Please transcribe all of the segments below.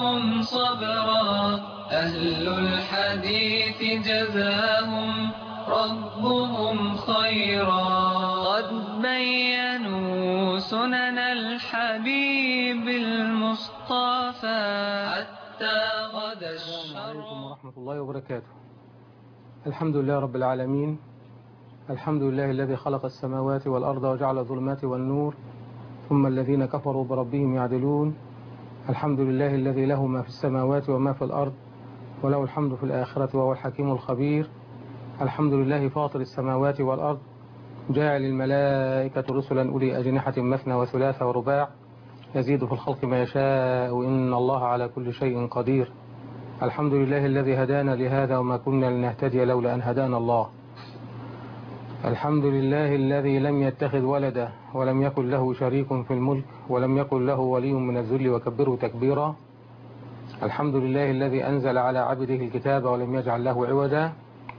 منهم صبرا. أهل الحديث جزاهم ربهم خيرا. قد بينوا سنن الحبيب المصطفى حتى غدا السلام عليكم الشر. ورحمة الله وبركاته. الحمد لله رب العالمين. الحمد لله الذي خلق السماوات والأرض وجعل الظلمات والنور، ثم الذين كفروا بربهم يعدلون. الحمد لله الذي له ما في السماوات وما في الأرض، وله الحمد في الآخرة وهو الحكيم الخبير. الحمد لله فاطر السماوات والأرض، جاعل الملائكة رسلا أولي أجنحة مثنى وثلاث ورباع، يزيد في الخلق ما يشاء، إن الله على كل شيء قدير. الحمد لله الذي هدانا لهذا وما كنا لنهتدي لولا أن هدانا الله. الحمد لله الذي لم يتخذ ولدا ولم يكن له شريك في الملك ولم يكن له ولي من الذل وكبره تكبيرا. الحمد لله الذي أنزل على عبده الكتاب ولم يجعل له عوجا.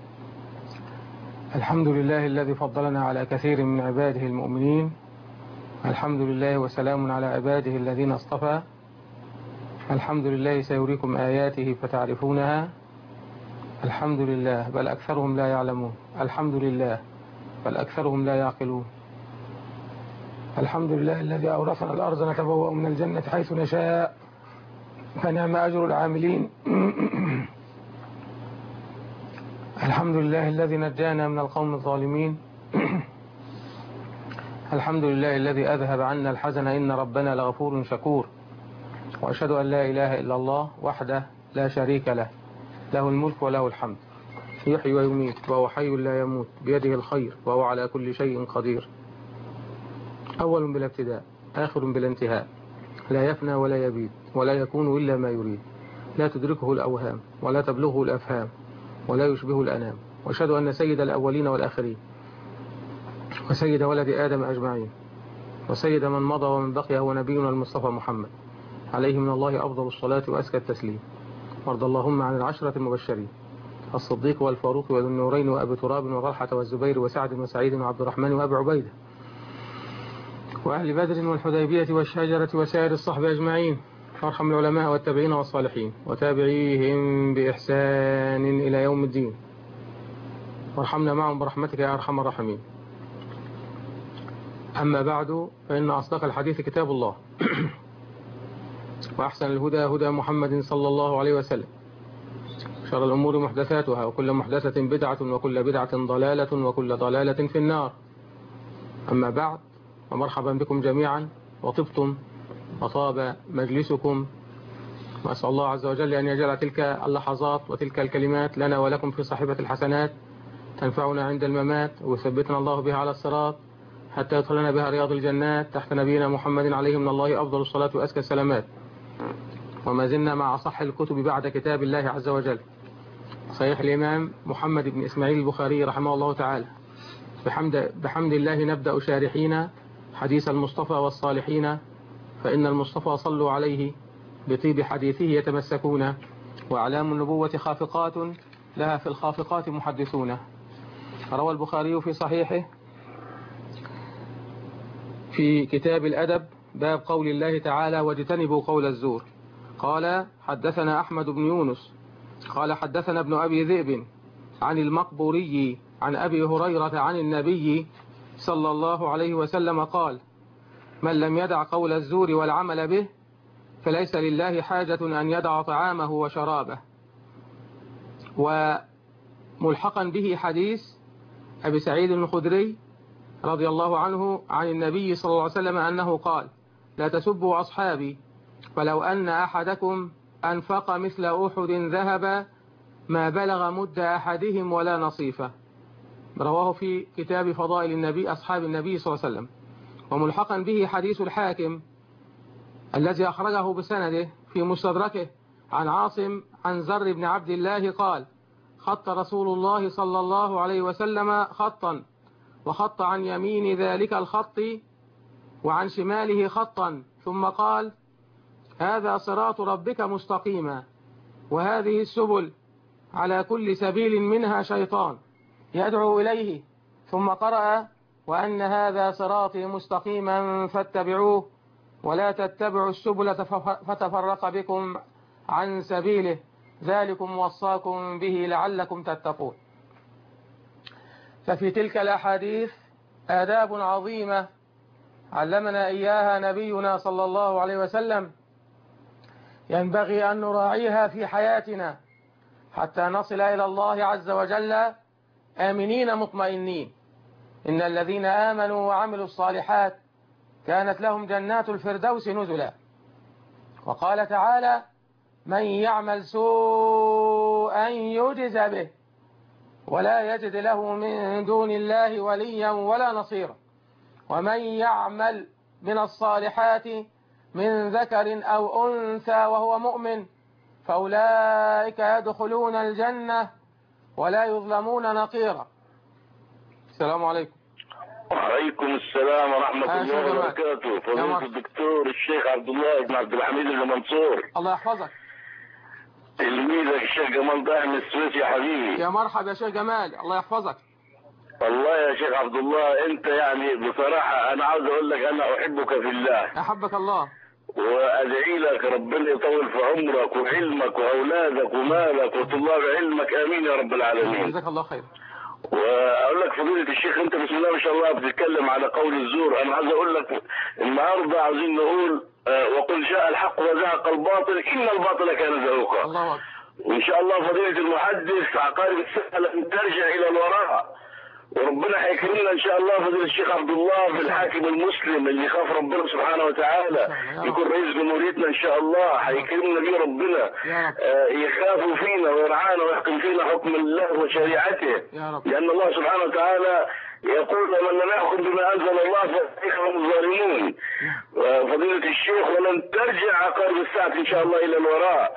الحمد لله الذي فضلنا على كثير من عباده المؤمنين. الحمد لله وسلام على عباده الذين اصطفى. الحمد لله سيريكم آياته فتعرفونها. الحمد لله بل أكثرهم لا يعلمون. الحمد لله بل أكثرهم لا يعقلون. الحمد لله الذي أورثنا الأرض نتبوأ من الجنة حيث نشاء، فنعم أجر العاملين. الحمد لله الذي نجانا من القوم الظالمين. الحمد لله الذي أذهب عنا الحزن إن ربنا لغفور شكور. وأشهد أن لا إله إلا الله وحده لا شريك له، له الملك وله الحمد، يحيي ويميت وهو حي لا يموت، بيده الخير وهو على كل شيء قدير. أول بلا ابتداء، آخر بلا انتهاء، لا يفنى ولا يبيد ولا يكون إلا ما يريد، لا تدركه الأوهام ولا تبلغه الأفهام ولا يشبه الأنام. وأشهد أن سيد الأولين والآخرين وسيد ولد آدم أجمعين وسيد من مضى ومن بقي هو نبينا المصطفى محمد، عليه من الله أفضل الصلاة وأزكى التسليم. وارض اللهم عن العشرة المبشرين، الصديق والفاروق وذو النورين وأبي تراب وطلحة والزبير وسعد وسعيد وعبد الرحمن وأبي عبيدة، وأهل بدر والحديبية والشجرة وسائر الصحب أجمعين. وارحم العلماء والتابعين والصالحين وتابعيهم بإحسان إلى يوم الدين، وارحمنا معهم برحمتك يا أرحم الراحمين. أما بعد، فإن أصدق الحديث كتاب الله وأحسن الهدى هدى محمد صلى الله عليه وسلم، شر الأمور محدثاتها وكل محدثة بدعة وكل بدعة ضلالة وكل ضلالة في النار. أما بعد، ومرحبا بكم جميعا، وطبتم وطاب مجلسكم، وأسأل الله عز وجل أن يجعل تلك اللحظات وتلك الكلمات لنا ولكم في صحيفة الحسنات تنفعنا عند الممات، ويثبتنا الله بها على الصراط حتى يدخلنا بها رياض الجنات تحت نبينا محمد عليه من الله أفضل الصلاة وأزكى السلامات. وما زلنا مع أصح الكتب بعد كتاب الله عز وجل، صحيح الإمام محمد بن إسماعيل البخاري رحمه الله تعالى. بحمد الله نبدأ شارحين حديث المصطفى والصالحين، فإن المصطفى صلوا عليه بطيب حديثه يتمسكون، وأعلام النبوة خافقات لها في الخافقات محدثون. روى البخاري في صحيحه في كتاب الأدب باب قول الله تعالى واجتنبوا قول الزور، قال حدثنا أحمد بن يونس قال حدثنا ابن أبي ذئب عن المقبوري عن أبي هريرة عن النبي صلى الله عليه وسلم قال: من لم يدع قول الزور والعمل به فليس لله حاجة أن يدع طعامه وشرابه. وملحقا به حديث أبي سعيد الخدري رضي الله عنه عن النبي صلى الله عليه وسلم أنه قال: لا تسبوا أصحابي، فلو أن أحدكم أنفق مثل أحد ذهب ما بلغ مد أحدهم ولا نصيفه. رواه في كتاب فضائل النبي أصحاب النبي صلى الله عليه وسلم. وملحقا به حديث الحاكم الذي أخرجه بسنده في مستدركه عن عاصم عن زر بن عبد الله قال: خط رسول الله صلى الله عليه وسلم خطا، وخط عن يمين ذلك الخط وعن شماله خطا، ثم قال: هذا صراط ربك مستقيما، وهذه السبل على كل سبيل منها شيطان يدعو إليه، ثم قرأ: وأن هذا صراطي مستقيما فاتبعوه ولا تتبعوا السبل فتفرق بكم عن سبيله، ذلكم وصاكم به لعلكم تتقون. ففي تلك الأحاديث آداب عظيمة علمنا إياها نبينا صلى الله عليه وسلم ينبغي أن نراعيها في حياتنا حتى نصل إلى الله عز وجل آمنين مطمئنين. إن الذين آمنوا وعملوا الصالحات كانت لهم جنات الفردوس نزلا. وقال تعالى: من يعمل سوءا يجز به ولا يجد له من دون الله وليا ولا نصيرا. ومن يعمل من الصالحات من ذكر أو أنثى وهو مؤمن فأولئك يدخلون الجنة ولا يظلمون نقيرا. السلام عليكم. وعليكم السلام ورحمة الله وبركاته. فضيلة الدكتور الشيخ عبد الله بن عبد الحميد المنصور. الله يحفظك. تلميذك الشيخ جمال ضاحي من السويس يا حبيبي. يا مرحبا يا شيخ جمال، الله يحفظك. والله يا شيخ عبد الله انت يعني بصراحة انا عاوز اقول لك انا احبك في الله. احبك الله. وادعي لك ربنا يطول في عمرك وعلمك واولادك ومالك وطلاب علمك، امين يا رب العالمين. جزاك الله خير. واقول لك فضيلة الشيخ انت بسم الله ما شاء الله بتتكلم على قول الزور. انا عايز اقول لك النهارده عاوزين نقول وقل جاء الحق وزهق الباطل ان الباطل كان زهوقا. الله اكبر. وان شاء الله فضيلة المحدث عقارب الساعة لن ترجع الى الوراء، وربنا هيكرمنا ان شاء الله فضيلة الشيخ عبد الله في الحاكم المسلم اللي يخاف ربنا سبحانه وتعالى يكون رئيس جمهوريتنا ان شاء الله. هيكرمنا بيه ربنا يخافوا فينا ويرعانا ويحكم فينا حكم الله وشريعته، لان الله سبحانه وتعالى يقول ومن لم يحكم بما انزل الله فاولئك هم الظالمون. فضيلة الشيخ ولن ترجع عقارب الساعة ان شاء الله الى الوراء.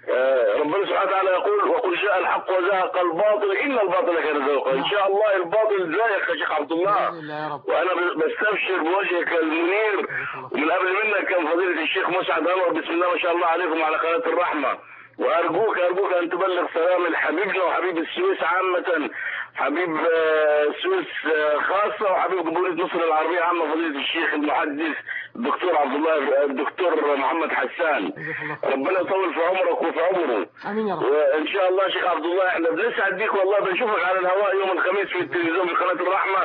ربنا سبحانه وتعالى يقول وقل جاء الحق وزهق الباطل ان الباطل كان زهوقا. ان شاء الله الباطل زاهق يا شيخ عبد الله، وانا بستبشر بوجهك المنير. ومن قبل منك كان فضيلة الشيخ مسعد انور بسم الله ما شاء الله عليكم على قناة الرحمة. وارجوك ان تبلغ سلام لحبيبنا وحبيب السويس عامة، حبيب السويس خاصة وحبيب جمهورية مصر العربية عامة فضيلة الشيخ المحدث الدكتور عبد الله الدكتور محمد حسان. ربنا يطول في عمرك وفي عمره. امين يا رب. وان شاء الله شيخ عبد الله احنا بنسعد بيك والله، بنشوفك على الهواء يوم الخميس في التلفزيون في قناة الرحمة،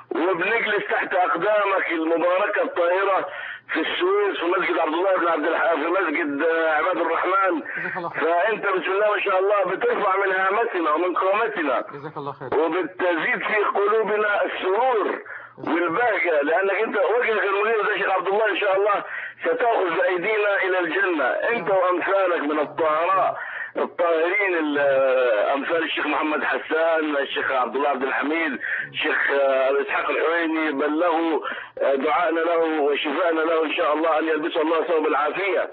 وبنجلس تحت اقدامك المباركة الطاهرة في السويس في مسجد عبد الله بن عبد في مسجد عباد الرحمن. فانت بسم الله ما شاء الله بترفع من هامتنا ومن قامتنا. جزاك الله خير. وبتزيد في قلوبنا السرور والبهجة، لانك انت وجهك المنير ده شيخ عبد الله ان شاء الله ستاخذ بايدينا الى الجنة انت وامثالك من الطهراء الطاهرين امثال الشيخ محمد حسان، الشيخ عبد الله عبد الحميد، الشيخ اسحاق الحويني. بلغوا دعائنا له وشفاءنا له ان شاء الله ان يلبسه الله ثوب العافيه،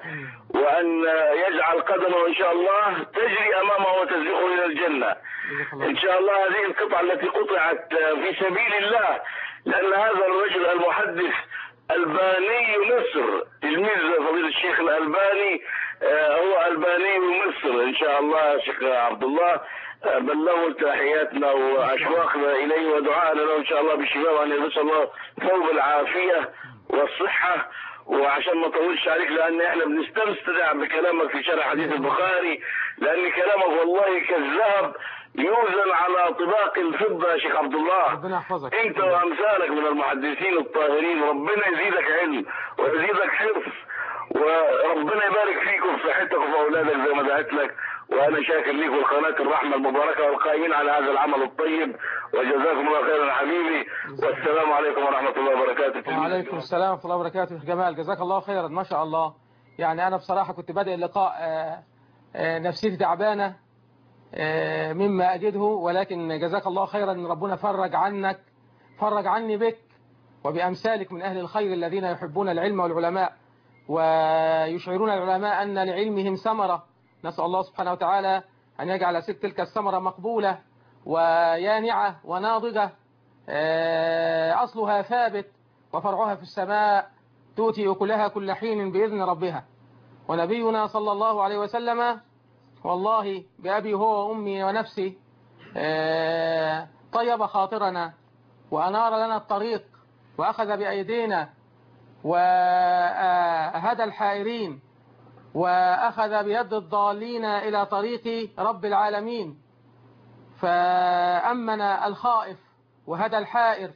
وان يجعل قدمه ان شاء الله تجري امامه وتسبقه الى الجنه. ان شاء الله هذه القطعه التي قطعت في سبيل الله، لان هذا الرجل المحدث الباني مصر، تلميذ فضيلة الشيخ الألباني، هو ألباني مصر ان شاء الله يا شيخ عبد الله. بلغوا تحياتنا واشواقنا اليه ودعائنا له ان شاء الله بالشفاء، وان يلبس الله ثوب العافيه والصحه. وعشان ما اطولش عليك لان احنا بنستمتع بكلامك في شرح حديث البخاري، لان كلامك والله كالذهب يوزن على طباق الفضه يا شيخ عبد الله. ربنا يحفظك. انت وامثالك من المحدثين الطاهرين، ربنا يزيدك علم ويزيدك حفظ، وربنا يبارك فيكم في صحتك وفي اولادك زي ما دعيت لك. وانا شاكر ليكم القناه الرحمه المباركه والقائمين على هذا العمل الطيب، وجزاكم الله خيرا حبيبي، والسلام عليكم ورحمه الله وبركاته. وعليكم السلام ورحمه الله وبركاته. يا جمال جزاك الله خيرا ما شاء الله. يعني انا بصراحه كنت بادئ اللقاء نفسيتي تعبانه مما اجده، ولكن جزاك الله خيرا ان ربنا فرج عني بك وبامثالك من اهل الخير الذين يحبون العلم والعلماء ويشعرون العلماء ان لعلمهم ثمره. نسأل الله سبحانه وتعالى أن يجعل تلك الثمرة مقبولة ويانعة وناضجة، أصلها ثابت وفرعها في السماء، تؤتي أكلها كل حين بإذن ربها. ونبينا صلى الله عليه وسلم والله بأبي هو وأمي ونفسي طيب خاطرنا وأنار لنا الطريق وأخذ بأيدينا وهدى الحائرين وأخذ بيد الضالين إلى طريق رب العالمين، فأمن الخائف وهدى الحائر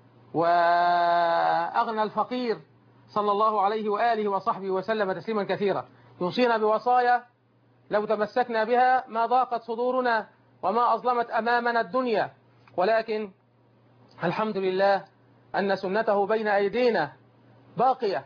وأغنى الفقير صلى الله عليه وآله وصحبه وسلم تسليما كثيرا. يوصينا بوصايا لو تمسكنا بها ما ضاقت صدورنا وما أظلمت أمامنا الدنيا، ولكن الحمد لله أن سنته بين أيدينا باقية،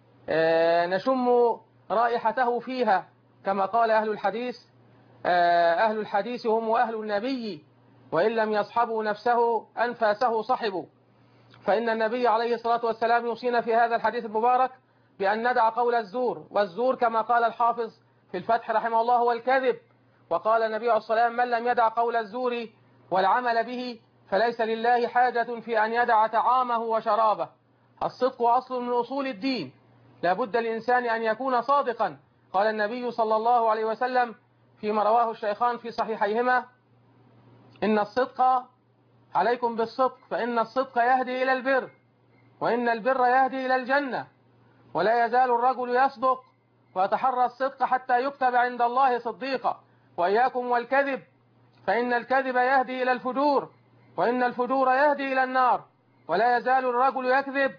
نشم رائحته فيها كما قال أهل الحديث: أهل الحديث هم أهل النبي، وإن لم يصحبوا نفسه أنفاسه صحبوا. فإن النبي عليه الصلاة والسلام يوصينا في هذا الحديث المبارك بأن ندع قول الزور، والزور كما قال الحافظ في الفتح رحمه الله هو الكذب. وقال النبي عليه الصلاة والسلام: من لم يدع قول الزور والعمل به فليس لله حاجة في أن يدع طعامه وشرابه. الصدق أصل من أصول الدين، لا بد الإنسان أن يكون صادقا. قال النبي صلى الله عليه وسلم فيما رواه الشيخان في صحيحيهما: إن الصدق، عليكم بالصدق، فإن الصدق يهدي إلى البر، وإن البر يهدي إلى الجنة، ولا يزال الرجل يصدق ويتحرى الصدق حتى يكتب عند الله صديقا. وإياكم والكذب، فإن الكذب يهدي إلى الفجور، وإن الفجور يهدي إلى النار، ولا يزال الرجل يكذب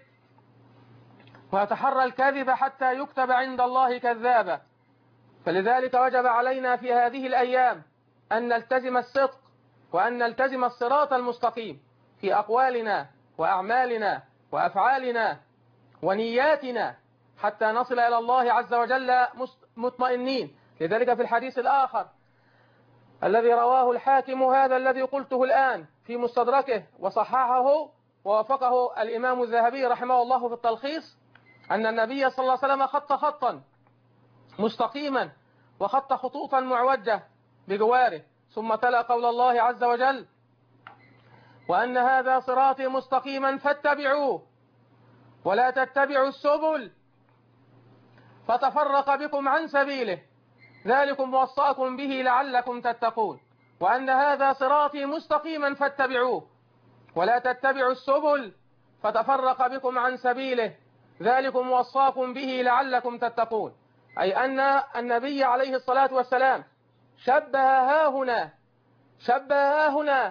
ويتحرى الكذب حتى يكتب عند الله كذابا. فلذلك وجب علينا في هذه الأيام أن نلتزم الصدق، وأن نلتزم الصراط المستقيم في أقوالنا وأعمالنا وأفعالنا ونياتنا حتى نصل إلى الله عز وجل مطمئنين. لذلك في الحديث الآخر الذي رواه الحاكم، هذا الذي قلته الآن، في مستدركه وصححه ووافقه الإمام الذهبي رحمه الله في التلخيص، أن النبي صلى الله عليه وسلم خط خطا مستقيما وخط خطوطا معوجة بجواره، ثم تلا قول الله عز وجل: وأن هذا صراطي مستقيما فاتبعوه ولا تتبعوا السبل فتفرق بكم عن سبيله ذلكم وصاكم به لعلكم تتقون. وأن هذا صراطي مستقيما فاتبعوه ولا تتبعوا السبل فتفرق بكم عن سبيله ذلكم وصاكم به لعلكم تتقون. أي أن النبي عليه الصلاة والسلام شبه ها هنا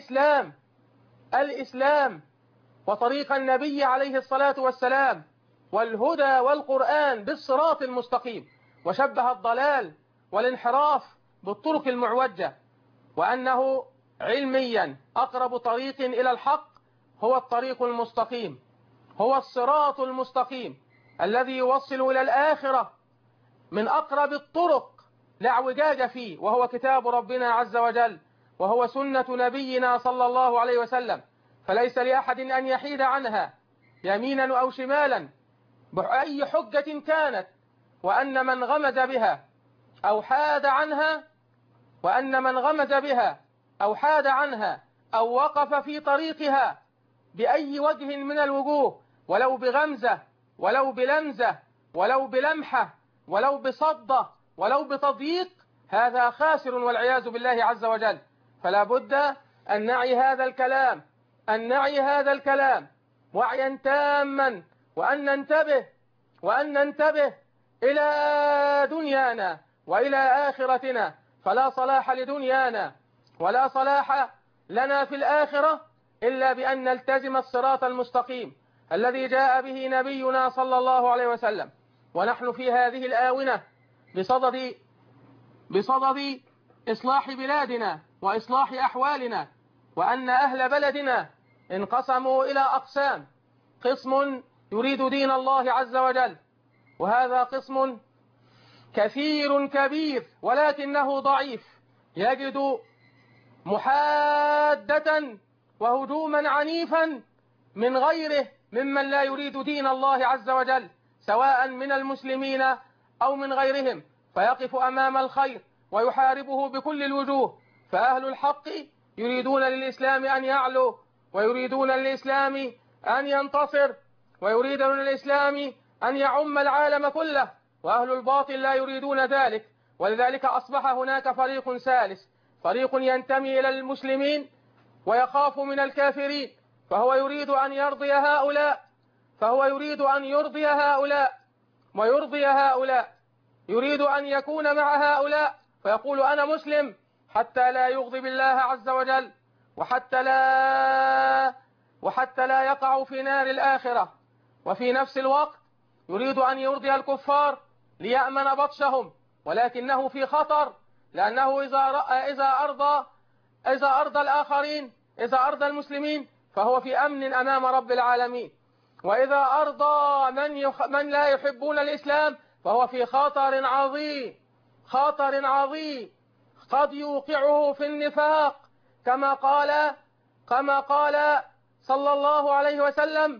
الإسلام وطريق النبي عليه الصلاة والسلام والهدى والقرآن بالصراط المستقيم، وشبه الضلال والانحراف بالطرق المعوجة، وأنه علميا أقرب طريق إلى الحق هو الطريق المستقيم، هو الصراط المستقيم الذي يوصل إلى الآخرة من أقرب الطرق لا اعوجاج فيه، وهو كتاب ربنا عز وجل، وهو سنة نبينا صلى الله عليه وسلم. فليس لأحد أن يحيد عنها يمينا أو شمالا بأي حجة كانت، وأن من غمز بها أو حاد عنها أو وقف في طريقها بأي وجه من الوجوه، ولو بغمزة ولو بلمزة ولو بلمحة ولو بصدة ولو بتضييق، هذا خاسر والعياذ بالله عز وجل. فلا بد أن نعي هذا الكلام وعيا تاما، وأن ننتبه إلى دنيانا وإلى آخرتنا. فلا صلاح لدنيانا ولا صلاح لنا في الآخرة إلا بأن نلتزم الصراط المستقيم الذي جاء به نبينا صلى الله عليه وسلم. ونحن في هذه الآونة بصدد إصلاح بلادنا وإصلاح أحوالنا، وأن أهل بلدنا انقسموا إلى أقسام: قسم يريد دين الله عز وجل، وهذا قسم كثير كبير ولكنه ضعيف، يجد محادة وهجوما عنيفا من غيره ممن لا يريد دين الله عز وجل، سواء من المسلمين أو من غيرهم، فيقف أمام الخير ويحاربه بكل الوجوه. فأهل الحق يريدون للإسلام أن يعلو، ويريدون للإسلام أن ينتصر، ويريدون للإسلام أن يعم العالم كله، وأهل الباطل لا يريدون ذلك. ولذلك أصبح هناك فريق ثالث، فريق ينتمي إلى المسلمين ويخاف من الكافرين، فهو يريد أن يرضي هؤلاء ويرضي هؤلاء، يريد أن يكون مع هؤلاء فيقول أنا مسلم حتى لا يغضب الله عز وجل وحتى لا يقع في نار الآخرة. وفي نفس الوقت يريد أن يرضي الكفار ليأمن بطشهم، ولكنه في خطر، لأنه إذا أرضى الآخرين، إذا أرضى المسلمين فهو في أمن أمام رب العالمين، وإذا أرضى من لا يحبون الإسلام فهو في خطر عظيم، خطر عظيم قد يوقعه في النفاق، كما قال صلى الله عليه وسلم: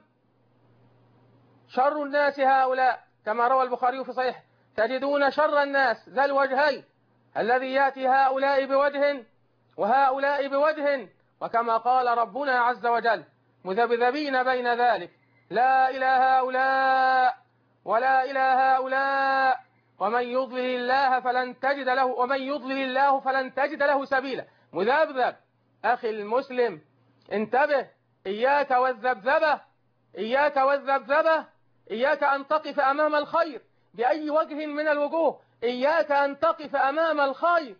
شر الناس هؤلاء، كما روى البخاري في صحيح: تجدون شر الناس ذا الوجهين الذي يأتي هؤلاء بوجه وهؤلاء بوجه، وكما قال ربنا عز وجل: مذبذبين بين ذلك، لا إله هؤلاء ولا إله هؤلاء، ومن يضلل الله فلن تجد له سبيلا. مذبذب. أخي المسلم انتبه، إياك والذبذبة، إياك والذبذبة، إياك أن تقف أمام الخير بأي وجه من الوجوه، إياك أن تقف أمام الخير.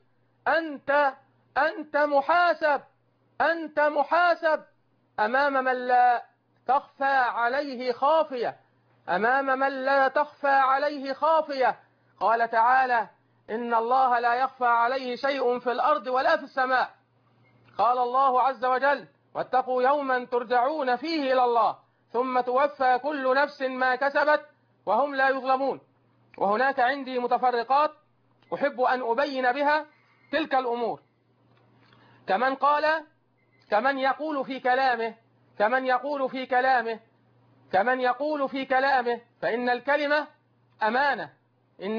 أنت محاسب أمام من لا تخفى عليه خافية، أمام من لا تخفى عليه خافية. قال تعالى: إن الله لا يخفى عليه شيء في الأرض ولا في السماء. قال الله عز وجل: واتقوا يوما ترجعون فيه إلى الله ثم توفى كل نفس ما كسبت وهم لا يظلمون. وهناك عندي متفرقات أحب أن أبين بها تلك الأمور. كمن يقول في كلامه فإن الكلمة أمانة، إن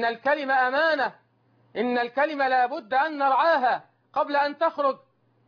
الكلمة لا بد أن نرعاها قبل أن تخرج.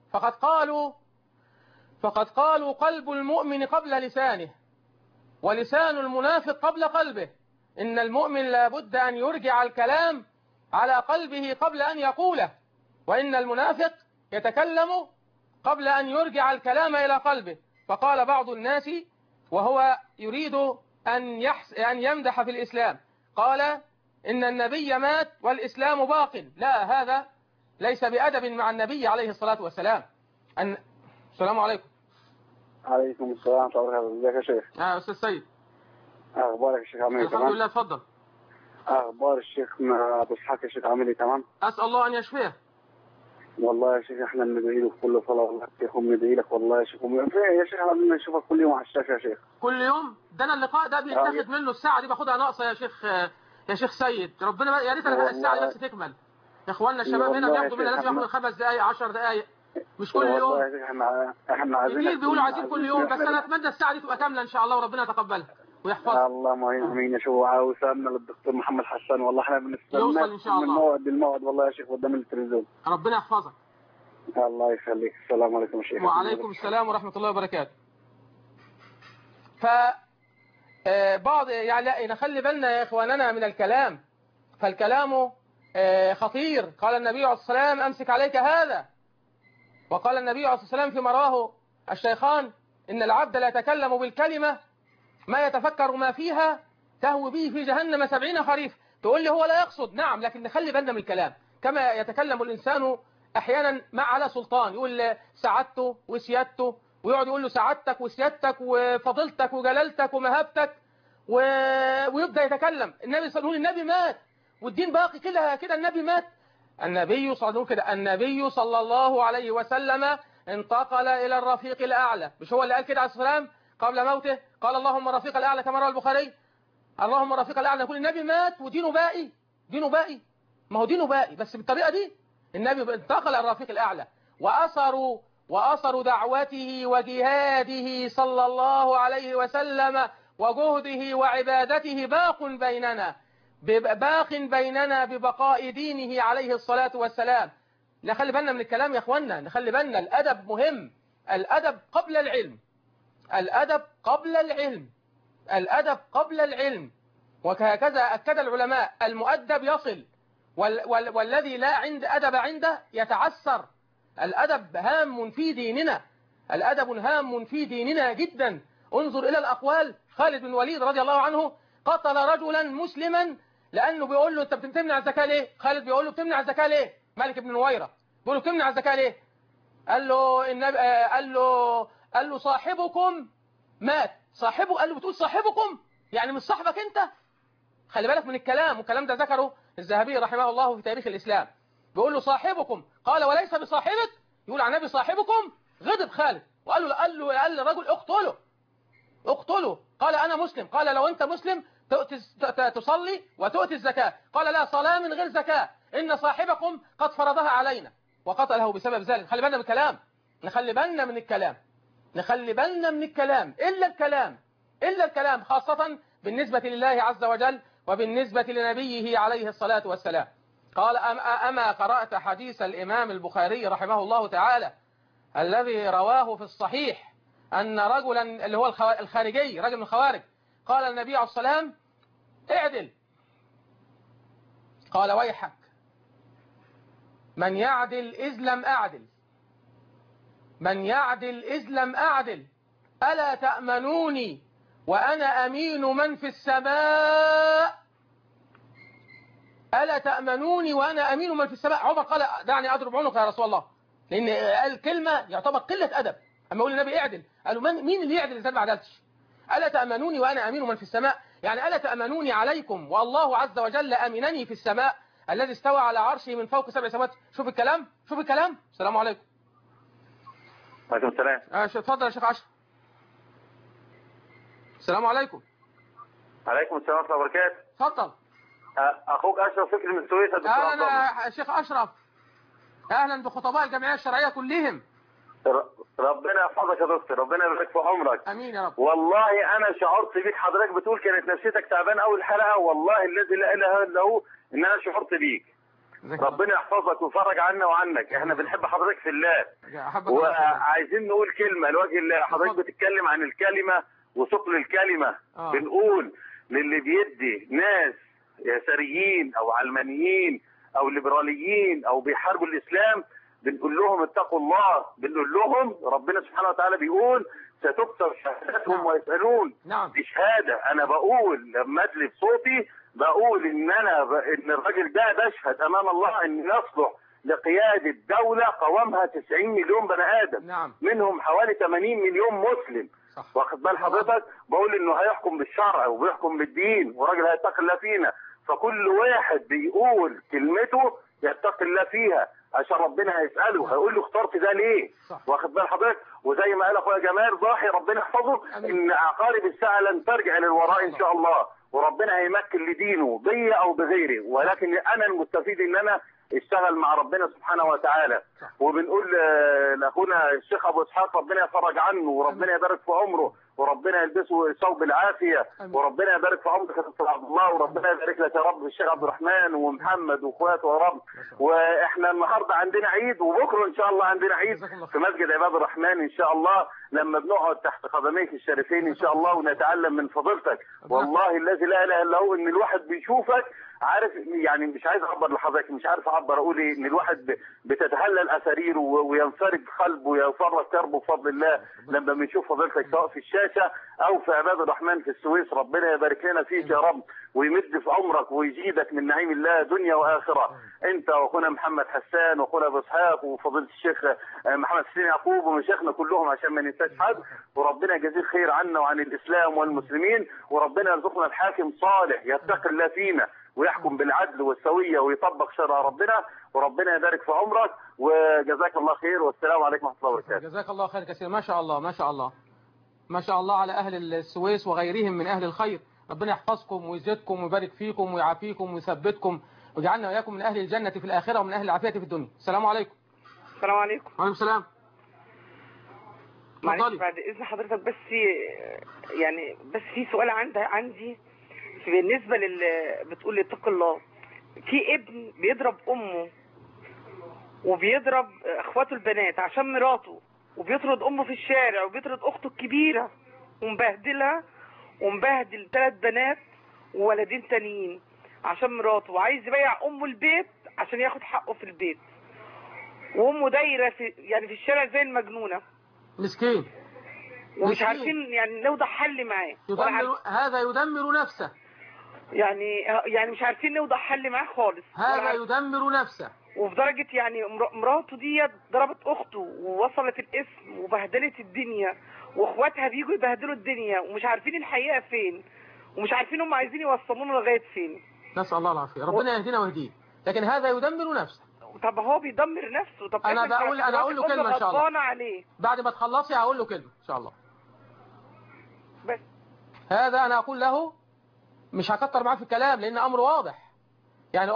فقد قالوا قلب المؤمن قبل لسانه، ولسان المنافق قبل قلبه. إن المؤمن لا بد أن يرجع الكلام على قلبه قبل أن يقوله، وإن المنافق يتكلم قبل أن يرجع الكلام إلى قلبه. فقال بعض الناس وهو يريد أن يمدح في الإسلام، قال: إن النبي مات والإسلام باق. لا، هذا ليس بأدب مع النبي عليه الصلاة والسلام. السلام عليكم. عليكم السلام ورحمة الله وبركاته. ازيك يا شيخ؟ أستاذ سيد. أخبارك يا شيخ؟ عامل ايه؟ الحمد لله. اتفضل. أخبار الشيخ أبو إسحاق يا شيخ عامل ايه؟ تمام؟ أسأل الله أن يشفيه. والله يا شيخ احنا بندعي له في كل صلاة، والله يا شيخ بندعي لك والله يا شيخ. يا شيخ احنا بدنا نشوفك كل يوم على الشاشة يا شيخ. كل يوم؟ ده أنا اللقاء ده بيتاخد منه الساعة دي باخدها ناقصة يا شيخ سيد. ربنا يا ريت الساعة دي بس تكمل. إخواننا الشباب هنا بياخدوا منا، لازم ياخدوا 5 دقايق 10 دقايق، مش كل يوم. والله يا شيخ احنا عايزين كتير بيقولوا عايزين كل يوم، بس أنا أتمنى الساعة دي تبقى كاملة إن شاء الله، وربنا يتقبلها ويحفظها. اللهم امين يا شيخ. وسلامنا للدكتور محمد حسن، والله احنا بنستناك من موعد للموعد والله يا شيخ قدام التلفزيون. ربنا يحفظك. الله يخليك. السلام عليكم يا شيخ. وعليكم السلام ورحمة الله وبركاته. بعض يعني نخلي بالنا يا إخواننا من الكلام، فالكلام خطير. قال النبي عليه الصلاة والسلام: أمسك عليك هذا. وقال النبي عليه الصلاة والسلام فيما رواه الشيخان: إن العبد لا يتكلم بالكلمة ما يتفكر ما فيها تهوي به في جهنم 70 خريف. تقول لي هو لا يقصد، نعم، لكن نخلي بالنا من الكلام. كما يتكلم الإنسان أحيانا على سلطان، يقول سعادته وسيادته، ويقعد يقول له سعادتك وسيادتك وفضلتك وجلالتك ومهابتك، ويبدأ يتكلم. النبي صلى الله عليه وسلم: النبي مات والدين باقي كده النبي مات. النبي صلى الله عليه وسلم انتقل إلى الرفيق الأعلى. مش هو اللي قال كده عليه الصلاة والسلام قبل موته؟ قال: اللهم الرفيق الأعلى، كما روى البخاري. اللهم الرفيق الأعلى. يقول النبي مات ودينه باقي. ما هو دينه باقي، بس بالطريقة دي. النبي انتقل إلى الرفيق الأعلى، وأثر دعوته وجهاده صلى الله عليه وسلم وجهده وعبادته باق بيننا ببقاء دينه عليه الصلاة والسلام. نخلي بالنا من الكلام يا اخوانا، نخلي بالنا. الأدب مهم. الأدب قبل العلم. وهكذا أكد العلماء: المؤدب يصل، والذي لا أدب عنده يتعسر. الأدب هام في ديننا جدا. انظر إلى الأقوال. خالد بن وليد رضي الله عنه قتل رجلا مسلما لأنه بيقول له أنت بتمنع الزكاة ليه؟ خالد بيقول له بتمنع الزكاة ليه؟ مالك بن نويرة بيقول له بتمنع الزكاة ليه؟ قال له النبي قال له صاحبكم مات. صاحبه قال له بتقول صاحبكم يعني مش صاحبك أنت؟ خلي بالك من الكلام، والكلام ده ذكره الذهبي رحمه الله في تاريخ الإسلام. بيقول له صاحبكم، قال وليس بصاحبك؟ يقول عن النبي صاحبكم. غضب خالد وقال له قال للرجل اقتله. قال أنا مسلم. قال لو أنت مسلم تصلي وتؤتي الزكاة. قال لا صلاة من غير زكاة، إن صاحبكم قد فرضها علينا وقتله بسبب ذلك. خلي بالنا من الكلام، نخلي بالنا من الكلام، نخلي بالنا من الكلام، إلا الكلام خاصة بالنسبة لله عز وجل وبالنسبة لنبيه عليه الصلاة والسلام. قال أما قرأت حديث الإمام البخاري رحمه الله تعالى الذي رواه في الصحيح أن رجلا اللي هو الخارجي، رجل من الخوارج، قال النبي عليه الصلاة والسلام اعدل. قال ويحك من يعدل إذ لم أعدل، من يعدل إذ لم أعدل، ألا تأمنوني وأنا أمين من في السماء، ألا تأمنوني وأنا أمين من في السماء. عمر قال دعني أضرب عنق يا رسول الله، لأن الكلمة يعتبر قلة أدب. أما يقول النبي اعدل، قالوا مين اللي يعدل إذا ما عدلتش؟ ألا تأمنوني وأنا أمين من في السماء، يعني ألا تأمنوني عليكم والله عز وجل أمنني في السماء الذي استوى على عرشه من فوق 7 سماوات. شوف الكلام. السلام عليكم. وعليكم السلام. اتفضل يا شيخ أشرف. السلام عليكم. عليكم السلام ورحمة الله وبركاته. اتفضل. أخوك أشرف فكري من السويس. أهلا يا شيخ أشرف، أهلا بخطباء الجمعية الشرعية كلهم. ربنا يحفظك يا دكتور، ربنا يبارك في عمرك. امين يا رب. والله انا شعرت بيك، حضرتك بتقول كانت نفسيتك تعبان اول حلقه، والله الذي لا اله الا هو ان انا شعرت بيك. ربنا يحفظك ويفرج عنا وعنك، احنا بنحب حضرتك في الله وعايزين نقول كلمه لوجه الله. حضرتك بتتكلم عن الكلمه وثقل الكلمه. بنقول للي بيدي ناس يساريين او علمانيين او ليبراليين او بيحاربوا الاسلام، بنقول لهم اتقوا الله، بنقول لهم ربنا سبحانه وتعالى بيقول ستكتب شهادتهم ويسألون. دي شهادة. انا بقول لما ادلي بصوتي بقول ان الراجل ده بشهد امام الله ان يصلح لقيادة دولة قوامها 90 مليون بني ادم. منهم حوالي 80 مليون مسلم. واخد بال حضرتك؟ بقول انه هيحكم بالشرع وبيحكم بالدين وراجل هيتقي الله فينا. فكل واحد بيقول كلمته يتقي الله فيها عشان ربنا هيسأله، هيقول له اخترت ده ليه؟ واخد بال حضرتك؟ وزي ما قال اخويا جمال ضاحي ربنا يحفظه ان عقارب الساعه لن ترجع للوراء ان شاء الله، وربنا هيمكن لدينه بي او بغيري، ولكن انا المستفيد ان انا اشتغل مع ربنا سبحانه وتعالى. وبنقول لاخونا الشيخ ابو اسحاق ربنا يفرج عنه وربنا يبارك في عمره وربنا يلبسه ثوب العافيه وربنا يبارك في عمرك يا دكتور عبد الله، وربنا يبارك لك يا رب الشيخ عبد الرحمن ومحمد واخواته يا رب. واحنا النهارده عندنا عيد وبكره ان شاء الله عندنا عيد في مسجد عباد الرحمن ان شاء الله، لما بنقعد تحت قدميك الشريفين ان شاء الله ونتعلم من فضيلتك. والله الذي لا اله الا هو ان الواحد بيشوفك عارف، يعني مش عايز اعبر لحضرتك، مش عارف اعبر اقول ايه، ان الواحد بتتهلل اساريره وينفرد قلبه ويفرج كربه بفضل الله لما بنشوف فضيلتك سواء في الشاشه او في عباد الرحمن في السويس. ربنا يبارك لنا فيك يا رب ويمد في عمرك ويزيدك من نعيم الله دنيا واخره، انت واخونا محمد حسان واخونا ابو اسحاق وفضيله الشيخ محمد حسين يعقوب ومشايخنا كلهم عشان ما ننساش حد، وربنا يجازيه خير عنا وعن الاسلام والمسلمين، وربنا يرزقنا الحاكم صالح يتقي الله فينا ويحكم بالعدل والسويه ويطبق شرع ربنا، وربنا يبارك في عمرك وجزاك الله خير، والسلام عليكم ورحمه الله وبركاته. جزاك الله خير كثير. ما شاء الله ما شاء الله ما شاء الله على اهل السويس وغيرهم من اهل الخير. ربنا يحفظكم ويزيدكم ويبارك فيكم ويعافيكم ويثبتكم ويجعلنا واياكم من اهل الجنه في الاخره ومن اهل العافيه في الدنيا. السلام عليكم. السلام عليكم. وعليكم السلام. معلش بعد اذن حضرتك بس في سؤال عندي بالنسبه بتقول اتق الله. في ابن بيضرب امه وبيضرب اخواته البنات عشان مراته، وبيطرد امه في الشارع وبيطرد اخته الكبيره ومبهدلها ومبهدل 3 بنات وولدين تانيين عشان مراته، وعايز يبيع امه البيت عشان ياخد حقه في البيت، وامه دايره في الشارع زي المجنونه. مسكين. ومش عارفين يعني نوضع حل معاه. هذا يدمر نفسه. يعني مش عارفين نوضع حل معاه خالص. هذا يدمر نفسه. وفي درجة يعني مراته دي ضربت اخته ووصلت الاسم وبهدلت الدنيا، واخواتها بيجوا يبهدلوا الدنيا ومش عارفين الحقيقة فين، ومش عارفين هم عايزين يوصلونا لغاية فين. نسأل الله العافية، ربنا يهدينا ويهديه. لكن هذا يدمر نفسه. طب هو بيدمر نفسه. طب انا اقول له كلمة ان شاء الله عليه. بعد ما تخلصي هقول له كلمة ان شاء الله. بس هذا انا اقول له، مش هكتر معاه في الكلام لان امر واضح. يعني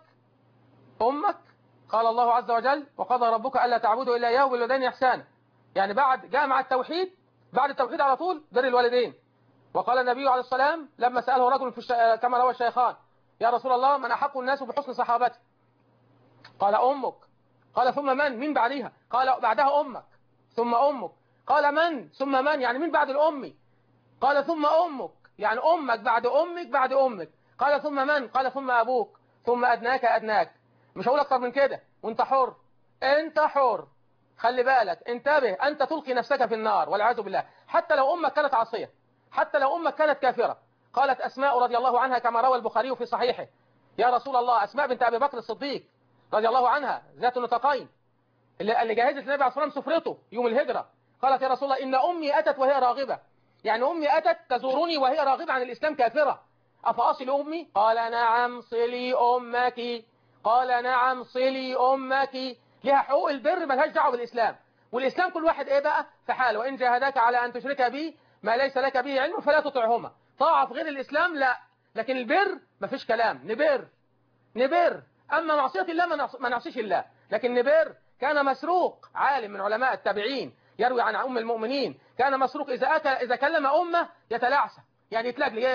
امك قال الله عز وجل وقضى ربك الا تعبدوا الا اياه وبالوالدين احسانا. يعني جاء مع التوحيد، بعد التوحيد على طول بر الوالدين. وقال النبي عليه السلام لما سأله رجل كما روى الشيخان: يا رسول الله من أحق الناس بحسن صحابته؟ قال أمك. قال ثم من بعدها؟ قال بعدها أمك ثم أمك. قال من ثم من؟ يعني من بعد الأم؟ قال ثم أمك، يعني أمك بعد أمك بعد أمك. قال ثم من؟ قال ثم أبوك ثم أدناك. مش هقول أكتر من كده. وانت حر، انت حر. خلي بالك، انتبه، أنت تلقي نفسك في النار والعياذ بالله. حتى لو أمك كانت عاصية، حتى لو أمك كانت كافرة. قالت أسماء رضي الله عنها كما روى البخاري في صحيحه: يا رسول الله، أسماء بنت أبي بكر الصديق رضي الله عنها ذات النطاقين اللي جهزت النبي عليه الصلاة والسلام سفرته يوم الهجرة، قالت: يا رسول الله إن أمي أتت وهي راغبة، يعني أمي أتت تزورني وهي راغبة عن الإسلام كافرة، أفأصل أمي؟ قال: نعم صلي أمك. قال: نعم صلي أمك. لها حقوق البر ملهاش دعوة بالإسلام. والإسلام كل واحد إيه بقى في حاله. وإن جاهداك على أن تشرك بي ما ليس لك به علم فلا تطعهما. طاعة في غير الإسلام لا، لكن البر مفيش كلام. نبر. أما معصية الله ما نعصيش الله، لكن نبر. كان مسروق عالم من علماء التابعين يروي عن أم المؤمنين، كان مسروق إذا كلم أمه يتلعثم، يعني يتلجلج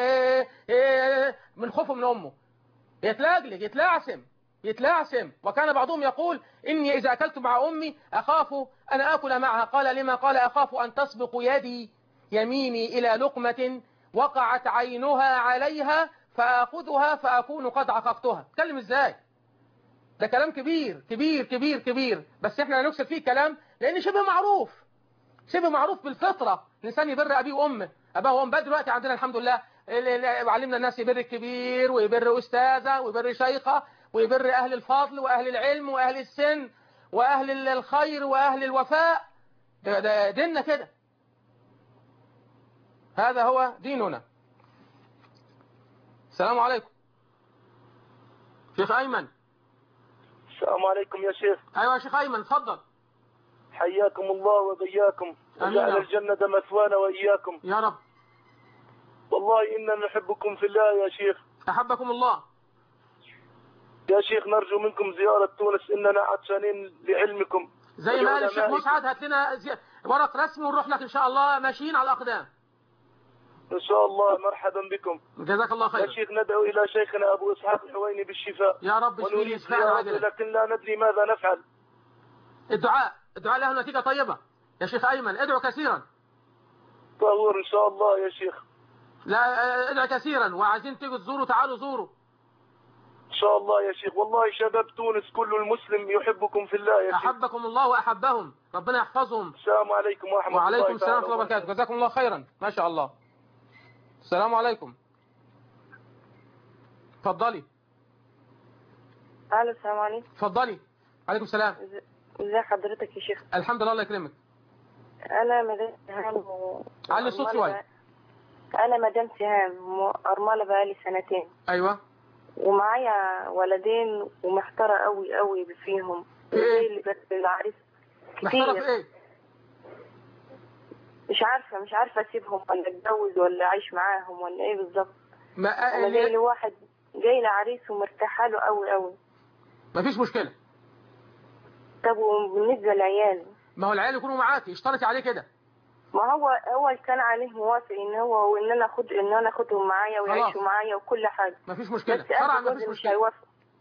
من خوفه من أمه، يتلجلج يتلعثم. وكان بعضهم يقول: إني إذا أكلت مع أمي أخاف أن آكل معها. قال: لما؟ قال: أخاف أن تسبق يميني إلى لقمة وقعت عينها عليها فأخذها فأكون قد عققتها. تكلم إزاي؟ ده كلام كبير كبير كبير كبير، بس احنا هنكسر فيه كلام لأن شبه معروف بالفطرة. الإنسان يبر أبيه وأمه، أباه وأمه. بقى دلوقتي عندنا الحمد لله علمنا الناس يبر الكبير ويبر أستاذة ويبر شيخة ويبر أهل الفضل وأهل العلم وأهل السن وأهل الخير وأهل الوفاء. ده ديننا كده، هذا هو ديننا. السلام عليكم شيخ أيمن. السلام عليكم يا شيخ. أيوة يا شيخ أيمن، اتفضل. حياكم الله وبياكم وجعل الجنة مثوانا وإياكم يا رب. والله إنا نحبكم في الله يا شيخ. أحبكم الله يا شيخ. نرجو منكم زيارة تونس، إننا عطشانين لعلمكم. زي ما قال الشيخ مسعد، هات لنا ورق رسمي ونروح لك إن شاء الله ماشيين على الأقدام إن شاء الله. مرحبا بكم. جزاك الله خير يا شيخ. ندعو إلى شيخنا أبو إسحاق الحويني بالشفاء يا رب. ونريد زيارته لكن لا ندري ماذا نفعل. الدعاء له نتيجة طيبة يا شيخ أيمن. ادعو كثيرا. طهور إن شاء الله يا شيخ. لا، ادعو كثيرا، وعايزين تيجوا تزوروا، تعالوا زوروا إن شاء الله يا شيخ. والله شباب تونس كل المسلم يحبكم في الله يا شيخ. أحبكم الله وأحبهم، ربنا يحفظهم. السلام عليكم ورحمة الله وبركاته. وعليكم السلام ورحمة الله وبركاته. جزاكم الله خيرا. ما شاء الله. السلام عليكم. اتفضلي. الو السلام عليكم. اتفضلي. عليكم السلام. ازي حضرتك يا شيخ؟ الحمد لله، الله يكرمك. انا مدام سهام علي الصوت شويه. انا مدام سهام ارمله بقالي سنتين. ايوه. ومعايا ولدين ومحتاره قوي فيهم. ايه اللي بس العريس محتاره في ايه؟ مش عارفه اسيبهم ولا اتجوز ولا اعيش معاهم ولا ايه بالظبط. انا جاي لواحد جاي لعريس ومرتاحه له قوي. مفيش مشكله. طب وبالنسبه للعيال؟ ما هو العيال يكونوا معاكي، اشترطي عليه كده. ما هو كان عليه موافق ان انا اخدهم معايا ويعيشوا معايا وكل حاجه. مفيش مشكله شرعا، مفيش مشكله.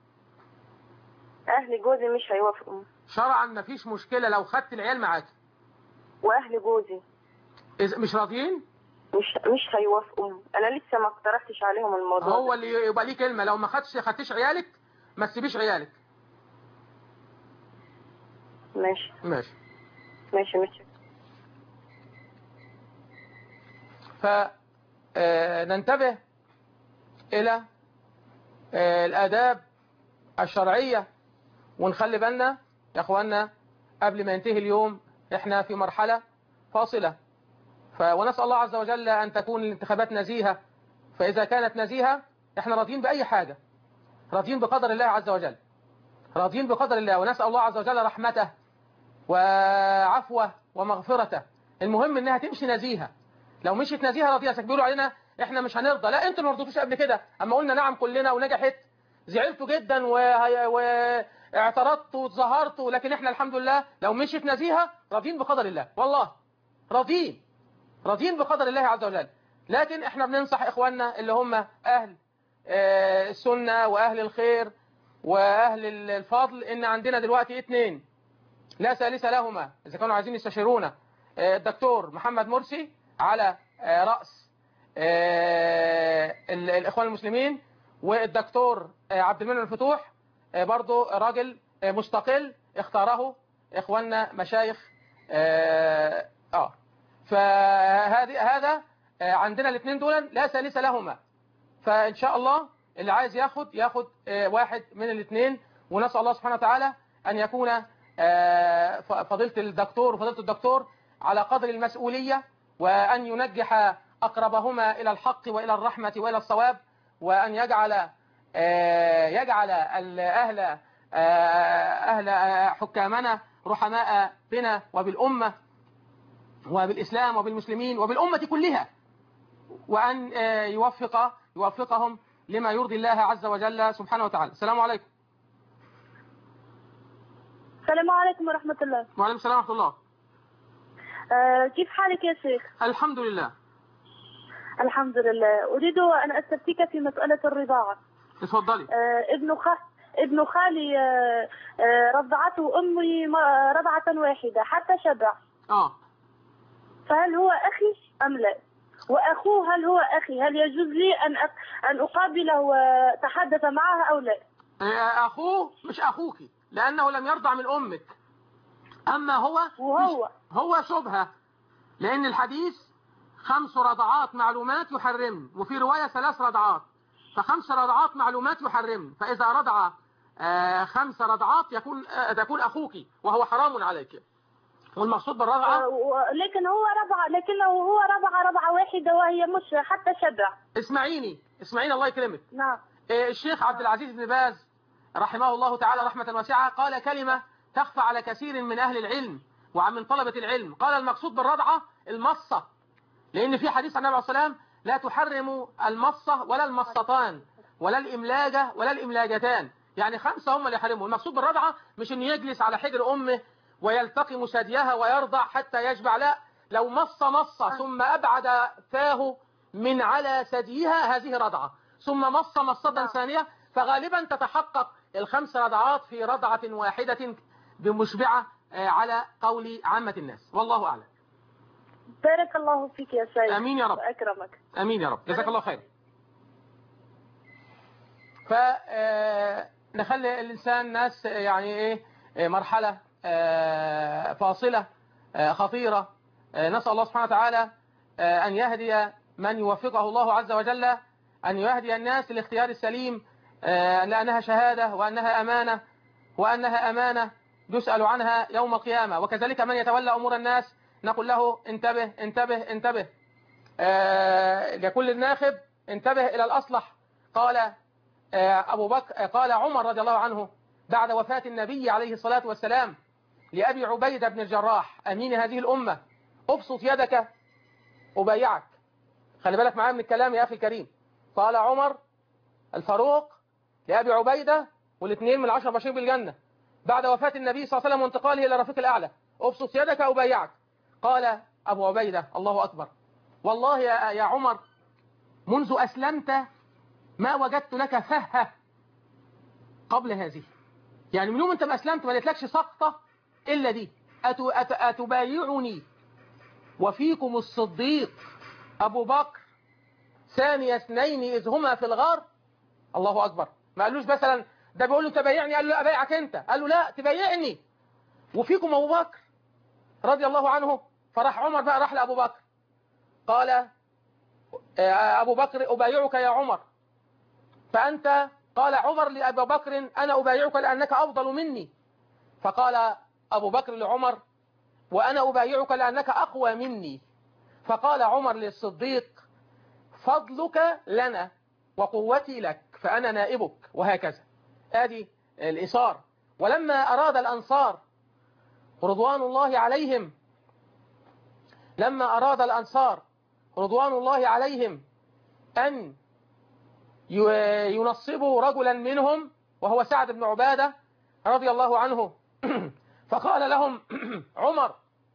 اهل جوزي مش هيوافقوا شرعا. مفيش مشكله لو خدت العيال معاكي. واهل جوزي إذا مش راضيين مش هيوافقوا. انا لسه ما اقترحتش عليهم الموضوع. هو اللي يبقى ليه كلمه. لو ما خدتش عيالك ما تسيبيش عيالك. ماشي. فننتبه إلى الآداب الشرعية. ونخلي بالنا يا أخوانا قبل ما ينتهي اليوم إحنا في مرحلة فاصلة، ونسأل الله عز وجل أن تكون الانتخابات نزيهة. فإذا كانت نزيهة إحنا راضين بأي حاجة، راضين بقدر الله عز وجل، راضين بقدر الله، ونسأل الله عز وجل رحمته وعفوه ومغفرته. المهم إنها تمشي نزيهة. لو مشيت نزيهة راضية، بيقولوا علينا إحنا مش هنرضى. لا، أنتوا ما رضيتوش قبل كده، أما قلنا نعم كلنا ونجحت زعلتوا جدا واعترضتوا واتظاهرتوا، لكن إحنا الحمد لله لو مشيت نزيهة راضين بقدر الله، والله راضين بقدر الله عز وجل. لكن إحنا بننصح إخواننا اللي هم أهل السنة وأهل الخير وأهل الفضل إن عندنا دلوقتي 2 لا ثالث لهما إذا كانوا عايزين يستشيرونا. الدكتور محمد مرسي على رأس الإخوان المسلمين، والدكتور عبد المنعم الفتوح برضو راجل مستقل اختاره إخواننا مشايخ. فهذا عندنا ال2 دول لا ثالث لهما. فإن شاء الله اللي عايز ياخد واحد من ال2، ونسأل الله سبحانه وتعالى أن يكون فضيلة الدكتور وفضيلة الدكتور على قدر المسؤولية، وأن ينجح أقربهما إلى الحق وإلى الرحمة وإلى الصواب، وأن يجعل أهل حكامنا رحماء بنا وبالأمة وبالإسلام وبالمسلمين وبالأمة كلها، وأن يوفقهم لما يرضي الله عز وجل سبحانه وتعالى. السلام عليكم. السلام عليكم ورحمة الله. وعليكم السلام ورحمة الله. كيف حالك يا شيخ؟ الحمد لله. الحمد لله. أريد أن أستفتيك في مسألة الرضاعة. تفضلي. ابن خالي رضعته أمي رضعة واحدة حتى شبع. فهل هو أخي أم لا؟ وأخوه هل هو أخي؟ هل يجوز لي أن أقابله وأتحدث معه أو لا؟ أخوه مش أخوك، لأنه لم يرضع من أمك. أما هو شبهة، لأن الحديث 5 رضعات معلومات يحرمن، وفي رواية 3 رضعات، ف5 رضعات معلومات يحرمن. فإذا رضع 5 رضعات تكون أخوك وهو حرام عليك. والمقصود بالرضعة لكنه هو رضع رضعة واحدة وهي مش حتى شبع. اسمعيني الله يكرمك. نعم. الشيخ عبد العزيز بن باز رحمه الله تعالى رحمة واسعة قال كلمة تخفى على كثير من أهل العلم ومن طلبة العلم. قال المقصود بالرضعة المصة، لأن في حديث عن النبي عليه الصلاة والسلام لا تحرم المصة ولا المصتان ولا الإملاجة ولا الإملاجتان، يعني 5 هم اللي يحرموا. المقصود بالرضعة مش إنه يجلس على حجر أمه ويلتقم ثديها ويرضع حتى يشبع، لا، لو مصة ثم أبعد فاه من على ثديها هذه رضعة، ثم مصة ثانية، فغالبا تتحقق ال5 رضعات في رضعة واحدة بمشبعة على قول عامة الناس، والله أعلم. بارك الله فيك يا سيد. أمين يا رب. أكرمك. أمين يا رب. جزاك الله خير. فنخلي الإنسان ناس يعني إيه مرحلة فاصلة خطيرة. نسأل الله سبحانه وتعالى أن يهدي من يوفقه الله عز وجل، أن يهدي الناس للاختيار السليم، لأنها شهادة وأنها أمانة يسأل عنها يوم القيامة. وكذلك من يتولى أمور الناس نقول له انتبه لكل الناخب انتبه إلى الأصلح. قال قال عمر رضي الله عنه بعد وفاة النبي عليه الصلاة والسلام لأبي عبيدة بن الجراح أمين هذه الأمة: أبسط يدك أبايعك. خلي بالك معايا من الكلام يا أخي الكريم. قال عمر الفاروق لأبي عبيدة، والاثنين من 10 بشير بالجنة، بعد وفاة النبي صلى الله عليه وسلم وانتقاله إلى الرفيق الأعلى: أبسط يدك أبايعك. قال أبو عبيدة: الله أكبر، والله يا عمر منذ أسلمت ما وجدت لك فهة قبل هذه. يعني من يوم أنت ما أسلمت ما لقيتلكش سقطة إلا دي. أتبايعني وفيكم الصديق أبو بكر ثاني اثنين إذ هما في الغار؟ الله أكبر. ما قالوش مثلا ده بيقول له تبايعني، قال له لا أبايعك أنت، قال له لا تبايعني وفيكم أبو بكر رضي الله عنه. فراح عمر بقى راح لأبو بكر قال: أبو بكر أبايعك يا عمر. فأنت قال عمر لأبي بكر أنا أبايعك لأنك أفضل مني، فقال أبو بكر لعمر وأنا أبايعك لأنك أقوى مني، فقال عمر للصديق فضلك لنا وقوتي لك فأنا نائبك، وهكذا. آدي الإصار. ولما أراد الأنصار رضوان الله عليهم، لما أراد الأنصار رضوان الله عليهم أن ينصبوا رجلا منهم وهو سعد بن عبادة رضي الله عنه، فقال لهم عمر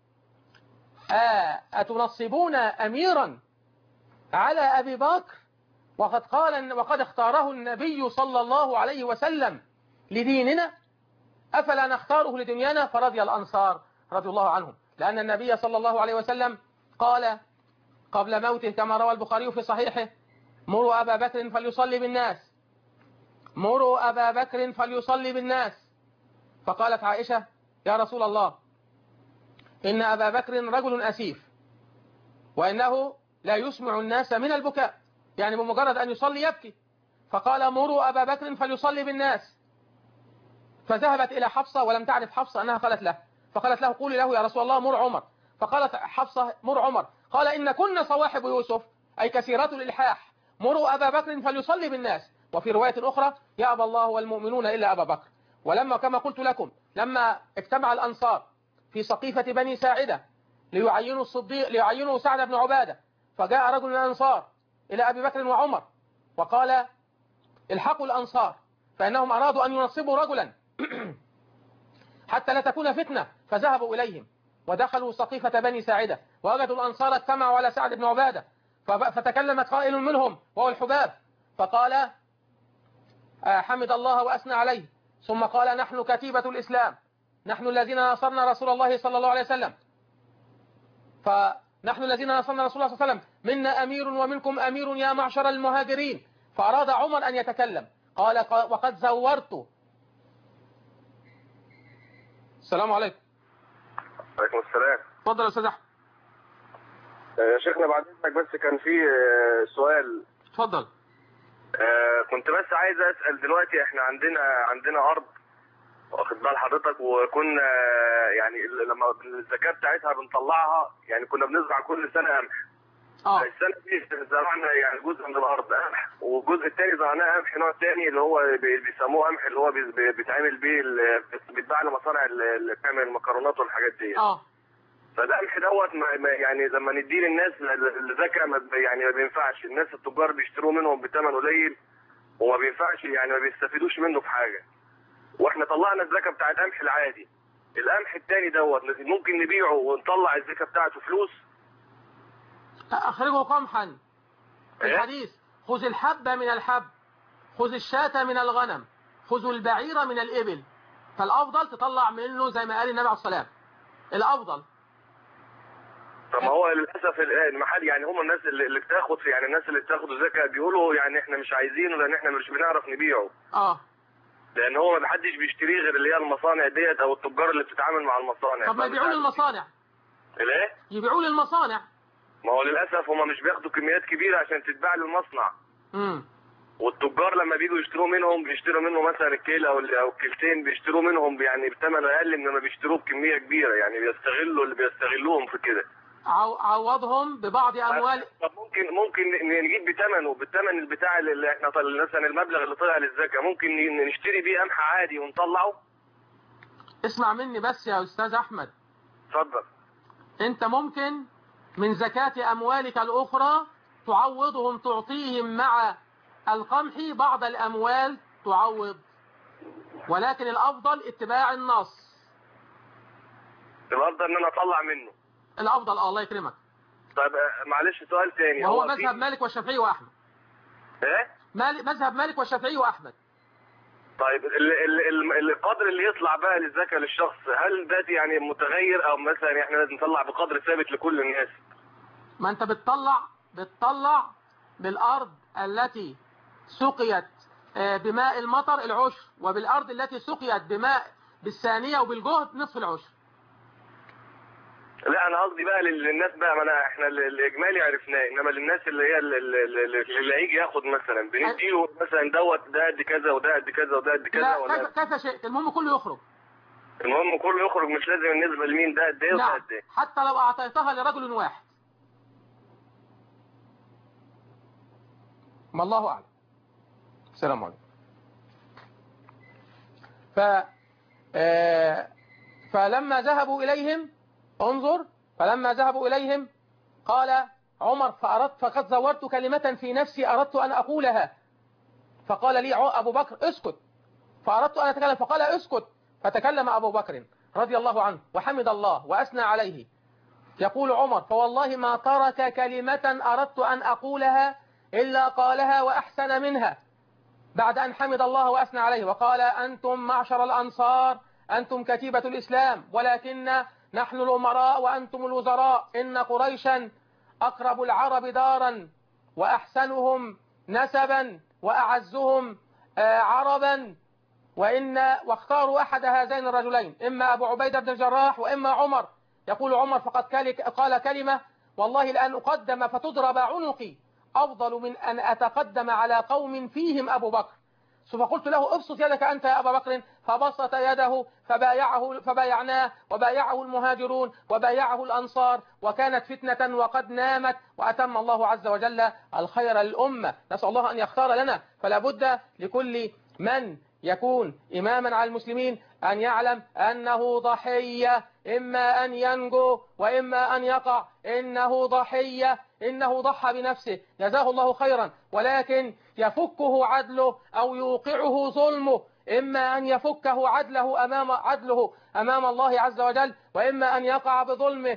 أتنصبون أميرا على أبي بكر وقد اختاره النبي صلى الله عليه وسلم لديننا، أفلا نختاره لدنيانا؟ فرضي الأنصار رضي الله عنهم، لأن النبي صلى الله عليه وسلم قال قبل موته كما روى البخاري في صحيحه مروا أبا بكر فليصلي بالناس، مروا أبا بكر فليصلي بالناس. فقالت عائشة يا رسول الله إن أبا بكر رجل أسيف وإنه لا يسمع الناس من البكاء، يعني بمجرد أن يصلي يبكي. فقال مروا أبا بكر فليصلي بالناس. فذهبت إلى حفصة ولم تعرف حفصة أنها قالت له، فقالت له قولي له يا رسول الله مر عمر. فقالت حفصة مر عمر. قال إن كنا صواحب يوسف أي كثيرات الإلحاح، مروا أبا بكر فليصلي بالناس. وفي رواية أخرى يأبى الله والمؤمنون إلا أبا بكر. ولما كما قلت لكم لما اجتمع الأنصار في سقيفة بني ساعدة ليعينوا الصديق ليعينوا سعد بن عبادة، فجاء رجل من الأنصار إلى أبي بكر وعمر وقال الحقوا الأنصار فإنهم أرادوا أن ينصبوا رجلا حتى لا تكون فتنة. فذهبوا إليهم ودخلوا سقيفة بني ساعدة ووجدوا الأنصار اجتمعوا على سعد بن عبادة، فتكلمت قائل منهم وهو الحباب فقال حمد الله وأثنى عليه، ثم قال نحن كتيبة الإسلام، نحن الذين نصرنا رسول الله صلى الله عليه وسلم، فنحن الذين نصرنا رسول الله صلى الله عليه وسلم، منا أمير ومنكم أمير يا معشر المهاجرين. فأراد عمر أن يتكلم قال وقد زورت. السلام عليكم. عليكم السلام. اتفضل يا أستاذ أحمد. يا شيخنا بعد اذنك بس كان في سؤال. اتفضل. كنت بس عايز اسال دلوقتي احنا عندنا ارض واخد بال حضرتك، وكنا يعني لما الزكاه بتاعتها بنطلعها يعني كنا بنزرع كل سنه قمح. السنه دي زرعنا يعني جزء من الارض قمح والجزء الثاني زرعناه قمح نوع ثاني اللي هو بيسموه قمح اللي هو بيتعمل بيه بيتباع لمصانع اللي بتعمل المكرونات والحاجات دي. فده القمح دوت يعني لما نديه للناس الزكاه يعني ما بينفعش، الناس التجار بيشتروه منهم بثمن قليل وما بينفعش يعني ما بيستفيدوش منه في حاجه. واحنا طلعنا الزكاه بتاعت القمح العادي، القمح الثاني دوت ممكن نبيعه ونطلع الزكاه بتاعته فلوس؟ أخرجه قمحا. الحديث خذ الحب من الحب، خذ الشاة من الغنم، خذ البعير من الإبل. فالأفضل تطلع منه زي ما قال النبي عليه الصلاة والسلام الأفضل. طب ما هو للاسف المحل يعني هم الناس اللي بتاخد يعني الناس اللي بتاخد الزكاه بيقولوا يعني احنا مش عايزينه لان احنا مش بنعرف نبيعه. لان هو ما حدش بيشتريه غير اللي هي المصانع ديت او التجار اللي بتتعامل مع المصانع. طب ما يبيعوه للمصانع. ليه؟ يبيعوه للمصانع. ما هو للاسف هم مش بياخدوا كميات كبيره عشان تتباع للمصنع. والتجار لما بييجوا يشتروا منهم بيشتروا منه مثلا الكيلو او الكيلتين بيشتروا منهم يعني بثمن اقل من ما بيشتروه بكميه كبيره، يعني بيستغلوا اللي بيستغلوهم في كده. عوضهم ببعض اموال. طب ممكن نجيب بالثمن البتاع اللي احنا مثلا المبلغ اللي طلع للزكاه ممكن نشتري بيه قمح عادي ونطلعه. اسمع مني بس يا استاذ احمد. اتفضل. انت ممكن من زكاة اموالك الاخرى تعوضهم، تعطيهم مع القمح بعض الاموال تعوض، ولكن الافضل اتباع النص. الافضل ان انا اطلع منه. الافضل الله يكرمك. طيب معلش سؤال ثاني. وهو مذهب مالك والشافعي واحمد. ايه؟ مذهب مالك والشافعي واحمد. طيب القدر اللي يطلع بقى للزكاه للشخص هل ده يعني متغير او مثلا احنا لازم نطلع بقدر ثابت لكل الناس؟ ما انت بتطلع بالارض التي سقيت بماء المطر العشر، وبالارض التي سقيت بالثانيه وبالجهد نصف العشر. لا انا قصدي بقى للناس بقى، ما احنا الاجمالي عرفناه، انما للناس اللي هي اللي هيجي ياخد مثلا بنديله مثلا دوت ده قد كذا وده قد كذا وده قد كذا. لا ولا كيف شئت، المهم كله يخرج. المهم كله يخرج، مش لازم النسبه لمين ده قد ايه وده قد ايه. حتى لو اعطيتها لرجل واحد. ما الله اعلم. السلام عليكم. فلما ذهبوا إليهم، انظر، فلما ذهبوا إليهم قال عمر فقد زورت كلمة في نفسي أردت أن أقولها، فقال لي أبو بكر اسكت، فأردت أن أتكلم فقال اسكت، فتكلم أبو بكر رضي الله عنه وحمد الله وأثنى عليه. يقول عمر فوالله ما ترك كلمة أردت أن أقولها إلا قالها وأحسن منها بعد أن حمد الله وأثنى عليه، وقال أنتم معشر الأنصار أنتم كتيبة الإسلام، ولكن نحن الأمراء وأنتم الوزراء، إن قريشا أقرب العرب دارا وأحسنهم نسبا وأعزهم عربا، واختاروا أحد هذين الرجلين، إما أبو عبيدة بن الجراح وإما عمر. يقول عمر فقد قال كلمة والله لأن أقدم فتضرب عنقي أفضل من أن أتقدم على قوم فيهم أبو بكر. فقلت له ابسط يدك أنت يا أبا بكر، فبسط يده فبايعناه، وبايعه المهاجرون وبايعه الأنصار، وكانت فتنة وقد نامت، وأتم الله عز وجل الخير للأمة. نسأل الله أن يختار لنا، فلا بد لكل من يكون إماما على المسلمين أن يعلم أنه ضحية، إما أن ينجو وإما أن يقع، إنه ضحية، إنه ضحى بنفسه جزاه الله خيرا، ولكن يفكه عدله أو يوقعه ظلمه، إما أن يفكه عدله أمام الله عز وجل، وإما أن يقع بظلمه.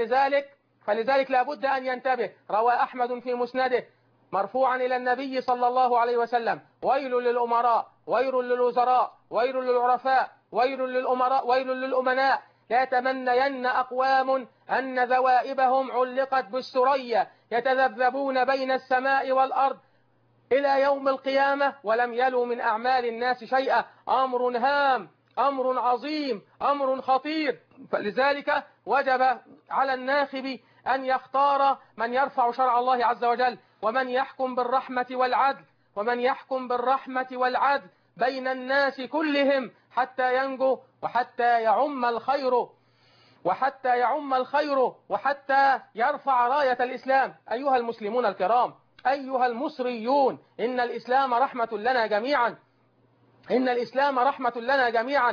فلذلك لا بد أن ينتبه. روى أحمد في مسنده مرفوعا إلى النبي صلى الله عليه وسلم ويل للأمراء ويل للوزراء ويل للعرفاء ويل للأمراء ويل للأمناء، لا يتمنين أقوام أن ذوائبهم علقت بالسرية يتذبذبون بين السماء والأرض إلى يوم القيامة ولم يلوا من أعمال الناس شيئا. أمر هام، أمر عظيم، أمر خطير. فلذلك وجب على الناخب أن يختار من يرفع شرع الله عز وجل، ومن يحكم بالرحمة والعدل بين الناس كلهم حتى ينجو وحتى يعم الخير وحتى يرفع راية الإسلام. أيها المسلمون الكرام، أيها المصريون، إن الإسلام رحمة لنا جميعا، إن الإسلام رحمة لنا جميعا،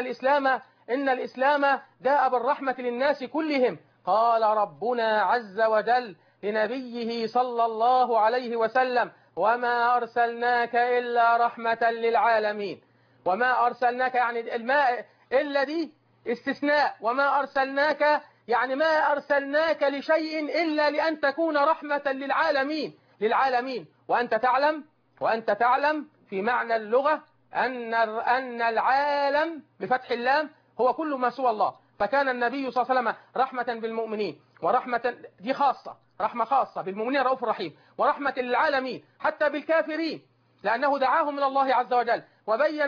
إن الإسلام جاء بالرحمة للناس كلهم. قال ربنا عز وجل لنبيه صلى الله عليه وسلم وما أرسلناك إلا رحمة للعالمين. وما أرسلناك يعني الماء إلا دي استثناء، وما أرسلناك يعني ما أرسلناك لشيء إلا لأن تكون رحمة للعالمين. وأنت تعلم في معنى اللغة أن العالم بفتح اللام هو كل ما سوى الله. فكان النبي صلى الله عليه وسلم رحمة بالمؤمنين، ورحمة دي خاصة، رحمة خاصة بالمؤمنين رؤوف رحيم، ورحمة للعالمين حتى بالكافرين، لأنه دعاهم إلى الله عز وجل وبين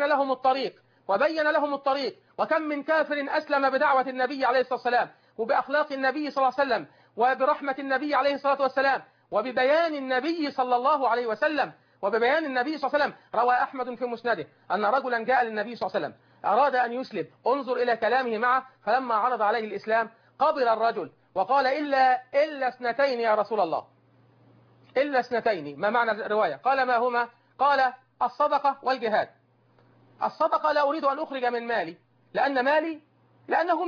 لهم الطريق. وكم من كافر أسلم بدعوة النبي عليه الصلاة والسلام، وبأخلاق النبي صلى الله عليه وسلم، وبرحمة النبي عليه الصلاة والسلام، وببيان النبي صلى الله عليه وسلم. روى أحمد في مسنده أن رجلا جاء للنبي صلى الله عليه وسلم أراد أن يسلم، انظر إلى كلامه معه، فلما عرض عليه الإسلام قبل الرجل وقال إلا اثنتين يا رسول الله، إلا اثنتين. ما معنى الرواية؟ قال ما هما؟ قال الصدقة والجهاد. الصدقة لا أريد أن أخرج من مالي لأنه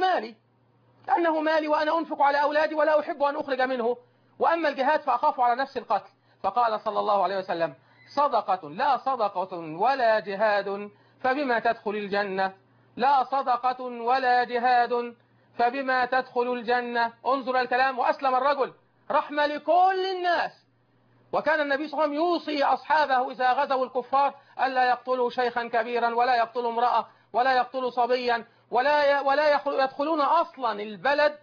مالي وأنا أنفق على أولادي ولا أحب أن أخرج منه، وأما الجهاد فأخاف على نفس القتل. فقال صلى الله عليه وسلم صدقة لا صدقة ولا جهاد فبما تدخل الجنة، لا صدقة ولا جهاد فبما تدخل الجنة. انظر الكلام. وأسلم الرجل رحمة لكل الناس. وكان النبي صلى الله عليه وسلم يوصي أصحابه إذا غزوا الكفار ألا يقتلوا شيخا كبيرا ولا يقتلوا امرأة ولا يقتلوا صبيا ولا يدخلون أصلا البلد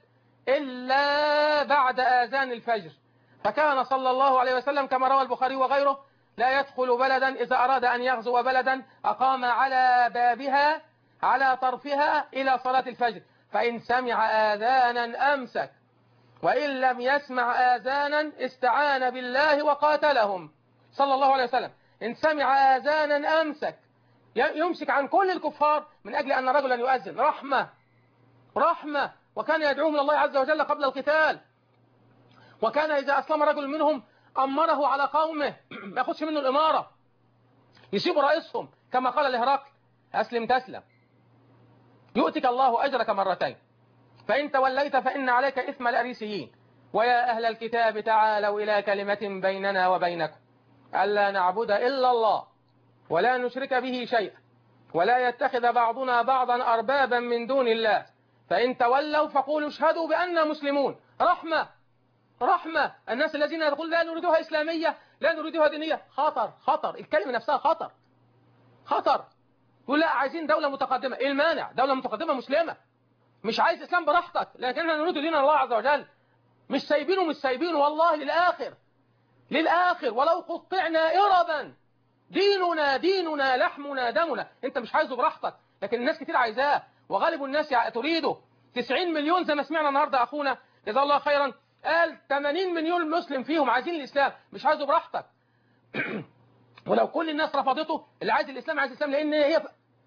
إلا بعد آذان الفجر. فكان صلى الله عليه وسلم كما روى البخاري وغيره لا يدخل بلدا إذا أراد أن يغزو بلدا أقام على بابها على طرفها إلى صلاة الفجر، فإن سمع آذانا أمسك، وإن لم يسمع آذانا استعان بالله وقاتلهم صلى الله عليه وسلم. إن سمع آذانا أمسك، يمسك عن كل الكفار من أجل أن رجلا يؤذن. رحمة. وكان يدعوهم إلى الله عز وجل قبل القتال، وكان إذا أسلم رجل منهم أمره على قومه، ما ياخدش منه الإمارة، يسيب رئيسهم كما قال لهرقل: أسلم تسلم يؤتك الله أجرك مرتين، فإن توليت فإن عليك إثم الأريسيين. ويا أهل الكتاب تعالوا إلى كلمة بيننا وبينكم ألا نعبد إلا الله ولا نشرك به شيئا ولا يتخذ بعضنا بعضا أربابا من دون الله، فإن تولوا فقولوا اشهدوا بأننا مسلمون. رحمة. الناس الذين يقول لا نريدها إسلامية، لا نريدها دينية، خطر. الكلمة نفسها خطر. يقول لا عايزين دولة متقدمة. إيه المانع؟ دولة متقدمة مسلمة. مش عايز إسلام براحتك، لكن احنا نريد دين الله عز وجل. مش سايبينه والله للآخر ولو قطعنا إربا. ديننا لحمنا دمنا. انت مش عايزه براحتك، لكن الناس كتير عايزاه، وغالب الناس تريده. 90 مليون زي ما سمعنا النهارده أخونا جزاه الله خيرا قال 80 مليون مسلم فيهم عايزين الإسلام. مش عايزه براحتك. ولو كل الناس رفضته، اللي عايز الإسلام عايز الإسلام، لأن هي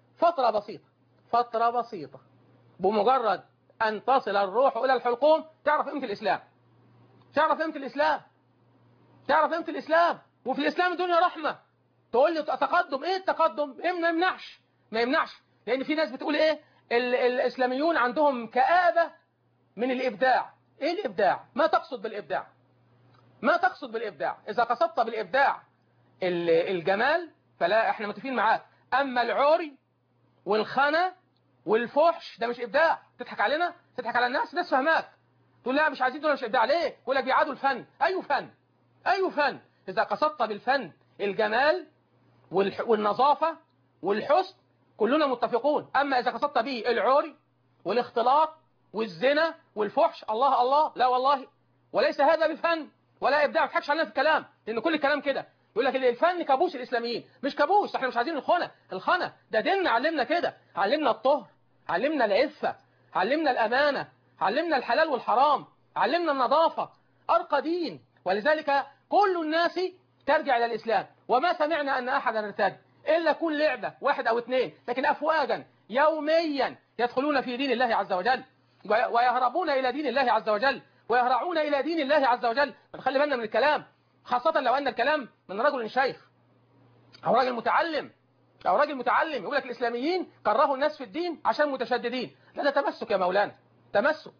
فترة بسيطة بمجرد أن تصل الروح إلى الحلقوم تعرف قيمة الإسلام. وفي الإسلام الدنيا رحمة. تقول لي تقدم. إيه التقدم؟ إيه ما يمنعش. لأن في ناس بتقول إيه الإسلاميون عندهم كآبة من الإبداع. إيه الإبداع؟ ما تقصد بالإبداع؟ إذا قصدت بالإبداع الجمال فلا، إحنا متفقين معاك. أما العوري والخنا والفحش ده مش إبداع. تضحك علينا، تضحك على الناس فهماك. تقول لا مش عايزين دول، مش إبداع. ليه؟ يقول لك بيعادوا الفن. أي فن؟ إذا قصدت بالفن الجمال والنظافة والحسن كلنا متفقون. أما إذا قصدت به العوري والاختلاط والزنا والفحش، الله لا والله، وليس هذا بفن ولا إبداع. ما تضحكش علينا في الكلام، لأن كل الكلام كده. يقول لك الفن كابوس الإسلاميين. مش كابوس، احنا مش عايزين الخنا ده ديننا علمنا كده. علمنا الطهر، علمنا العفة، علمنا الأمانة، علمنا الحلال والحرام، علمنا النظافة. أرقى دين. ولذلك كل الناس ترجع إلى الإسلام. وما سمعنا أن أحدا ارتد إلا كل لعبة 1 أو 2، لكن أفواجا يوميا يدخلون في دين الله عز وجل ويهربون إلى دين الله عز وجل ويهرعون إلى دين الله عز وجل. فنخلي بالنا من الكلام، خاصة لو أن الكلام من رجل شيخ أو راجل متعلم يقول لك الإسلاميين كرهوا الناس في الدين عشان متشددين. لا، ده تمسك يا مولانا، تمسك.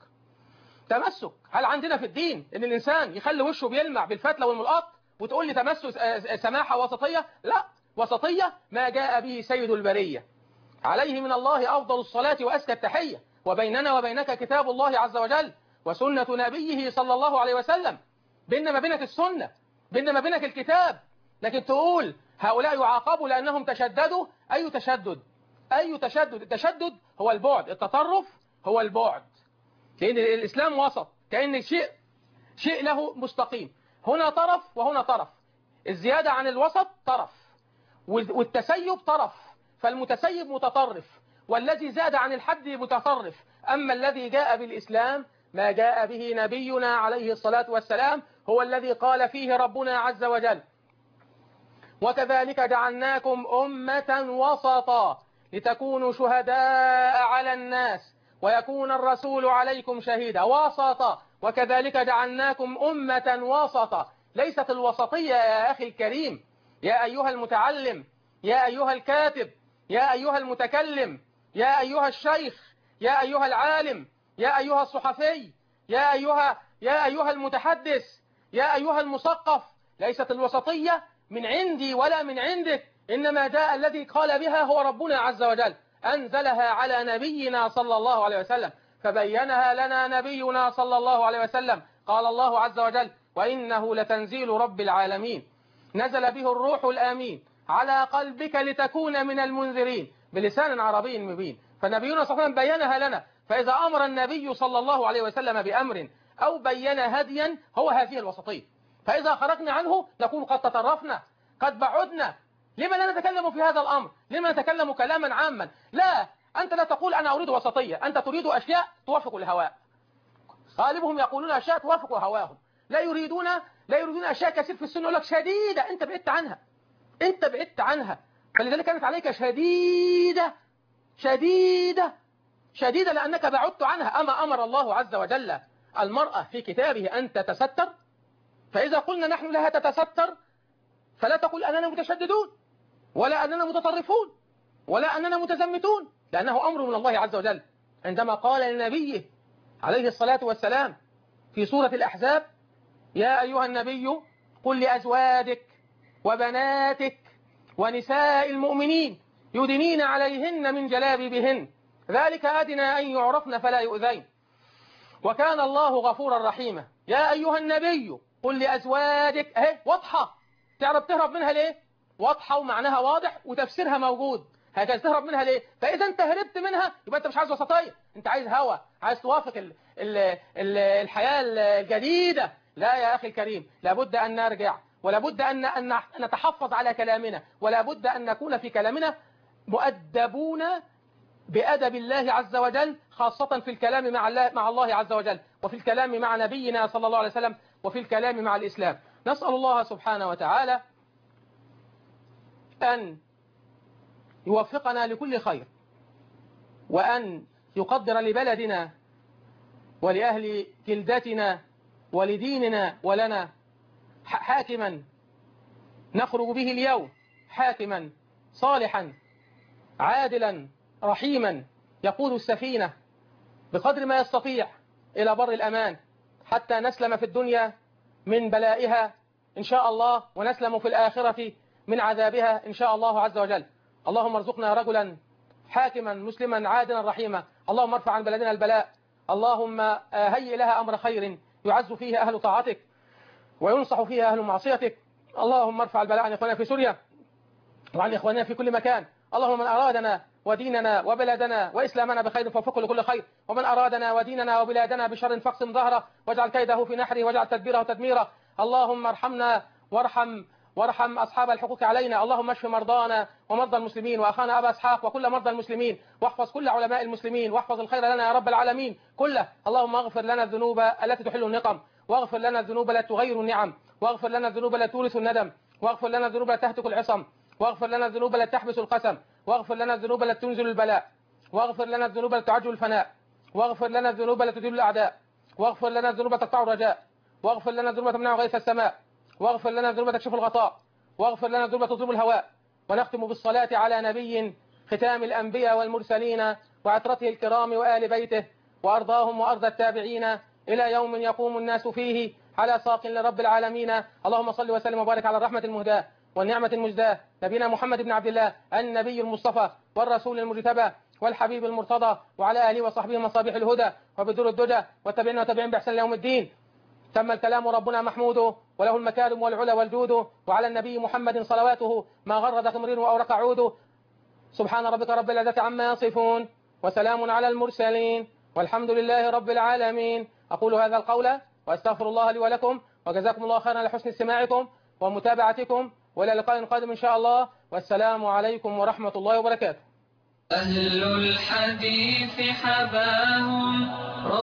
هل عندنا في الدين ان الانسان يخلي وشه بيلمع بالفتله والملقط وتقول لي تمسك سماحه وسطيه؟ لا، وسطيه ما جاء به سيد البريه عليه من الله افضل الصلاه وازكى التحيه، وبيننا وبينك كتاب الله عز وجل وسنه نبيه صلى الله عليه وسلم. بيننا ما بينك السنه، بيننا ما بينك الكتاب. لكن تقول هؤلاء يعاقبوا لانهم تشددوا. اي تشدد؟ التشدد هو البعد، التطرف هو البعد. لأن الإسلام وسط، كأن شيء له مستقيم، هنا طرف وهنا طرف. الزيادة عن الوسط طرف، والتسيب طرف، فالمتسيب متطرف، والذي زاد عن الحد متطرف. أما الذي جاء بالإسلام ما جاء به نبينا عليه الصلاة والسلام هو الذي قال فيه ربنا عز وجل: وكذلك جعلناكم أمة وسطا لتكونوا شهداء على الناس ويكون الرسول عليكم شهيدا. وسطا، وكذلك جعلناكم أمة وسطا. ليست الوسطية يا أخي الكريم، يا أيها المتعلم، يا أيها الكاتب، يا أيها المتكلم، يا أيها الشيخ، يا أيها العالم، يا أيها الصحفي، يا أيها المتحدث، يا أيها المثقف. ليست الوسطية من عندي ولا من عندك، إنما جاء الذي قال بها هو ربنا عز وجل، أنزلها على نبينا صلى الله عليه وسلم، فبينها لنا نبينا صلى الله عليه وسلم. قال الله عز وجل: وإنه لتنزيل رب العالمين نزل به الروح الآمين على قلبك لتكون من المنذرين بلسان عربي مبين. فنبينا صلى الله عليه وسلم بينها لنا. فإذا أمر النبي صلى الله عليه وسلم بأمر أو بين هديا هو هذه الوسطية. فإذا خرجنا عنه نكون قد تطرفنا، قد بعدنا. لما لا نتكلم في هذا الأمر؟ لما نتكلم كلاما عاما؟ لا، أنت لا تقول أنا أريد وسطية، أنت تريد أشياء توافق الهواء. غالبهم يقولون أشياء توافق هواهم، لا يريدون أشياء كثير في السنة، يقول لك شديدة، أنت بعدت عنها، أنت بعدت عنها. فلذلك كانت عليك شديدة شديدة شديدة لأنك بعدت عنها. أما أمر الله عز وجل المرأة في كتابه أن تتستر، فإذا قلنا نحن لها تتستر فلا تقول أننا متشددون ولا أننا متطرفون ولا أننا متزمتون، لأنه أمر من الله عز وجل عندما قال لنبيه عليه الصلاة والسلام في سورة الأحزاب: يا أيها النبي قل لأزواجك وبناتك ونساء المؤمنين يدنين عليهن من جلابيبهن ذلك أدنى أن يعرفن فلا يؤذين وكان الله غفورا رحيما. يا أيها النبي قل لأزواجك، اهي واضحة، تعرف تهرب منها ليه؟ واضحة ومعناها واضح وتفسيرها موجود، هكذا تهرب منها ليه؟ فإذا أنت هربت منها يبقى أنت مش عايز وسطية، أنت عايز هوى، عايز توافق الحياة الجديدة. لا يا أخي الكريم، لابد أن نرجع، ولابد أن نتحفظ على كلامنا، ولابد أن نكون في كلامنا مؤدبون بأدب الله عز وجل، خاصة في الكلام مع الله عز وجل، وفي الكلام مع نبينا صلى الله عليه وسلم، وفي الكلام مع الإسلام. نسأل الله سبحانه وتعالى أن يوفقنا لكل خير، وأن يقدر لبلدنا ولأهل جلدتنا ولديننا ولنا حاكما نخرج به اليوم، حاكما صالحا عادلا رحيما يقود السفينة بقدر ما يستطيع إلى بر الأمان، حتى نسلم في الدنيا من بلائها إن شاء الله، ونسلم في الآخرة من عذابها إن شاء الله عز وجل. اللهم ارزقنا رجلا حاكما مسلما عادلا رحيما. اللهم ارفع عن بلدنا البلاء، اللهم هيئ لها أمر خير يعز فيه أهل طاعتك وينصح فيه أهل معصيتك. اللهم ارفع البلاء عن إخواننا في سوريا وعن إخواننا في كل مكان. اللهم من أرادنا وديننا وبلادنا وإسلامنا بخير فوفقه لكل خير، ومن أرادنا وديننا وبلادنا بشر فاقسم ظهره واجعل كيده في نحره واجعل تدبيره تدميرا. اللهم ارحمنا وارحم أصحاب الحقوق علينا. اللهم اشف مرضانا ومرضى المسلمين وأخانا أبا إسحاق وكل مرضى المسلمين، واحفظ كل علماء المسلمين، واحفظ الخير لنا يا رب العالمين كله. اللهم اغفر لنا الذنوب التي تحل النقم، واغفر لنا الذنوب التي تغير النعم، واغفر لنا الذنوب التي تورث الندم، واغفر لنا الذنوب التي تهتك العصم، واغفر لنا الذنوب التي تحبس القسم، واغفر لنا الذنوب التي تنزل البلاء، واغفر لنا الذنوب التي تعجل الفناء، واغفر لنا الذنوب التي تدل الأعداء، واغفر لنا الذنوب التي تقطع الرجاء، واغفر لنا الذنوب التي تمنع غيث السماء، واغفر لنا الذنوب التي تكشف الغطاء، واغفر لنا الذنوب التي تظلم الهواء. ونختم بالصلاة على نبي ختام الأنبياء والمرسلين وعترته الكرام وآل بيته وأرضاهم وأرض التابعين إلى يوم يقوم الناس فيه على ساق لرب العالمين. اللهم صل وسلم وبارك على الرحمة المهداة والنعمة المجداة نبينا محمد بن عبد الله النبي المصطفى والرسول المجتبى والحبيب المرتضى، وعلى آله وصحبه مصابيح الهدى وبدور الدجى والتابعين وتابعين بإحسان يوم الدين. تم الكلام ربنا محمود وله المكارم والعلا والجود، وعلى النبي محمد صلواته ما غرد خمرين وأورق عود. سبحان ربك رب العزة عما يصفون وسلام على المرسلين والحمد لله رب العالمين. أقول هذا القول وأستغفر الله لي ولكم، وجزاكم الله خيرا لحسن استماعكم ومتابعتكم، وإلى لقاء قادم إن شاء الله، والسلام عليكم ورحمة الله وبركاته. أهل الحديث حباهم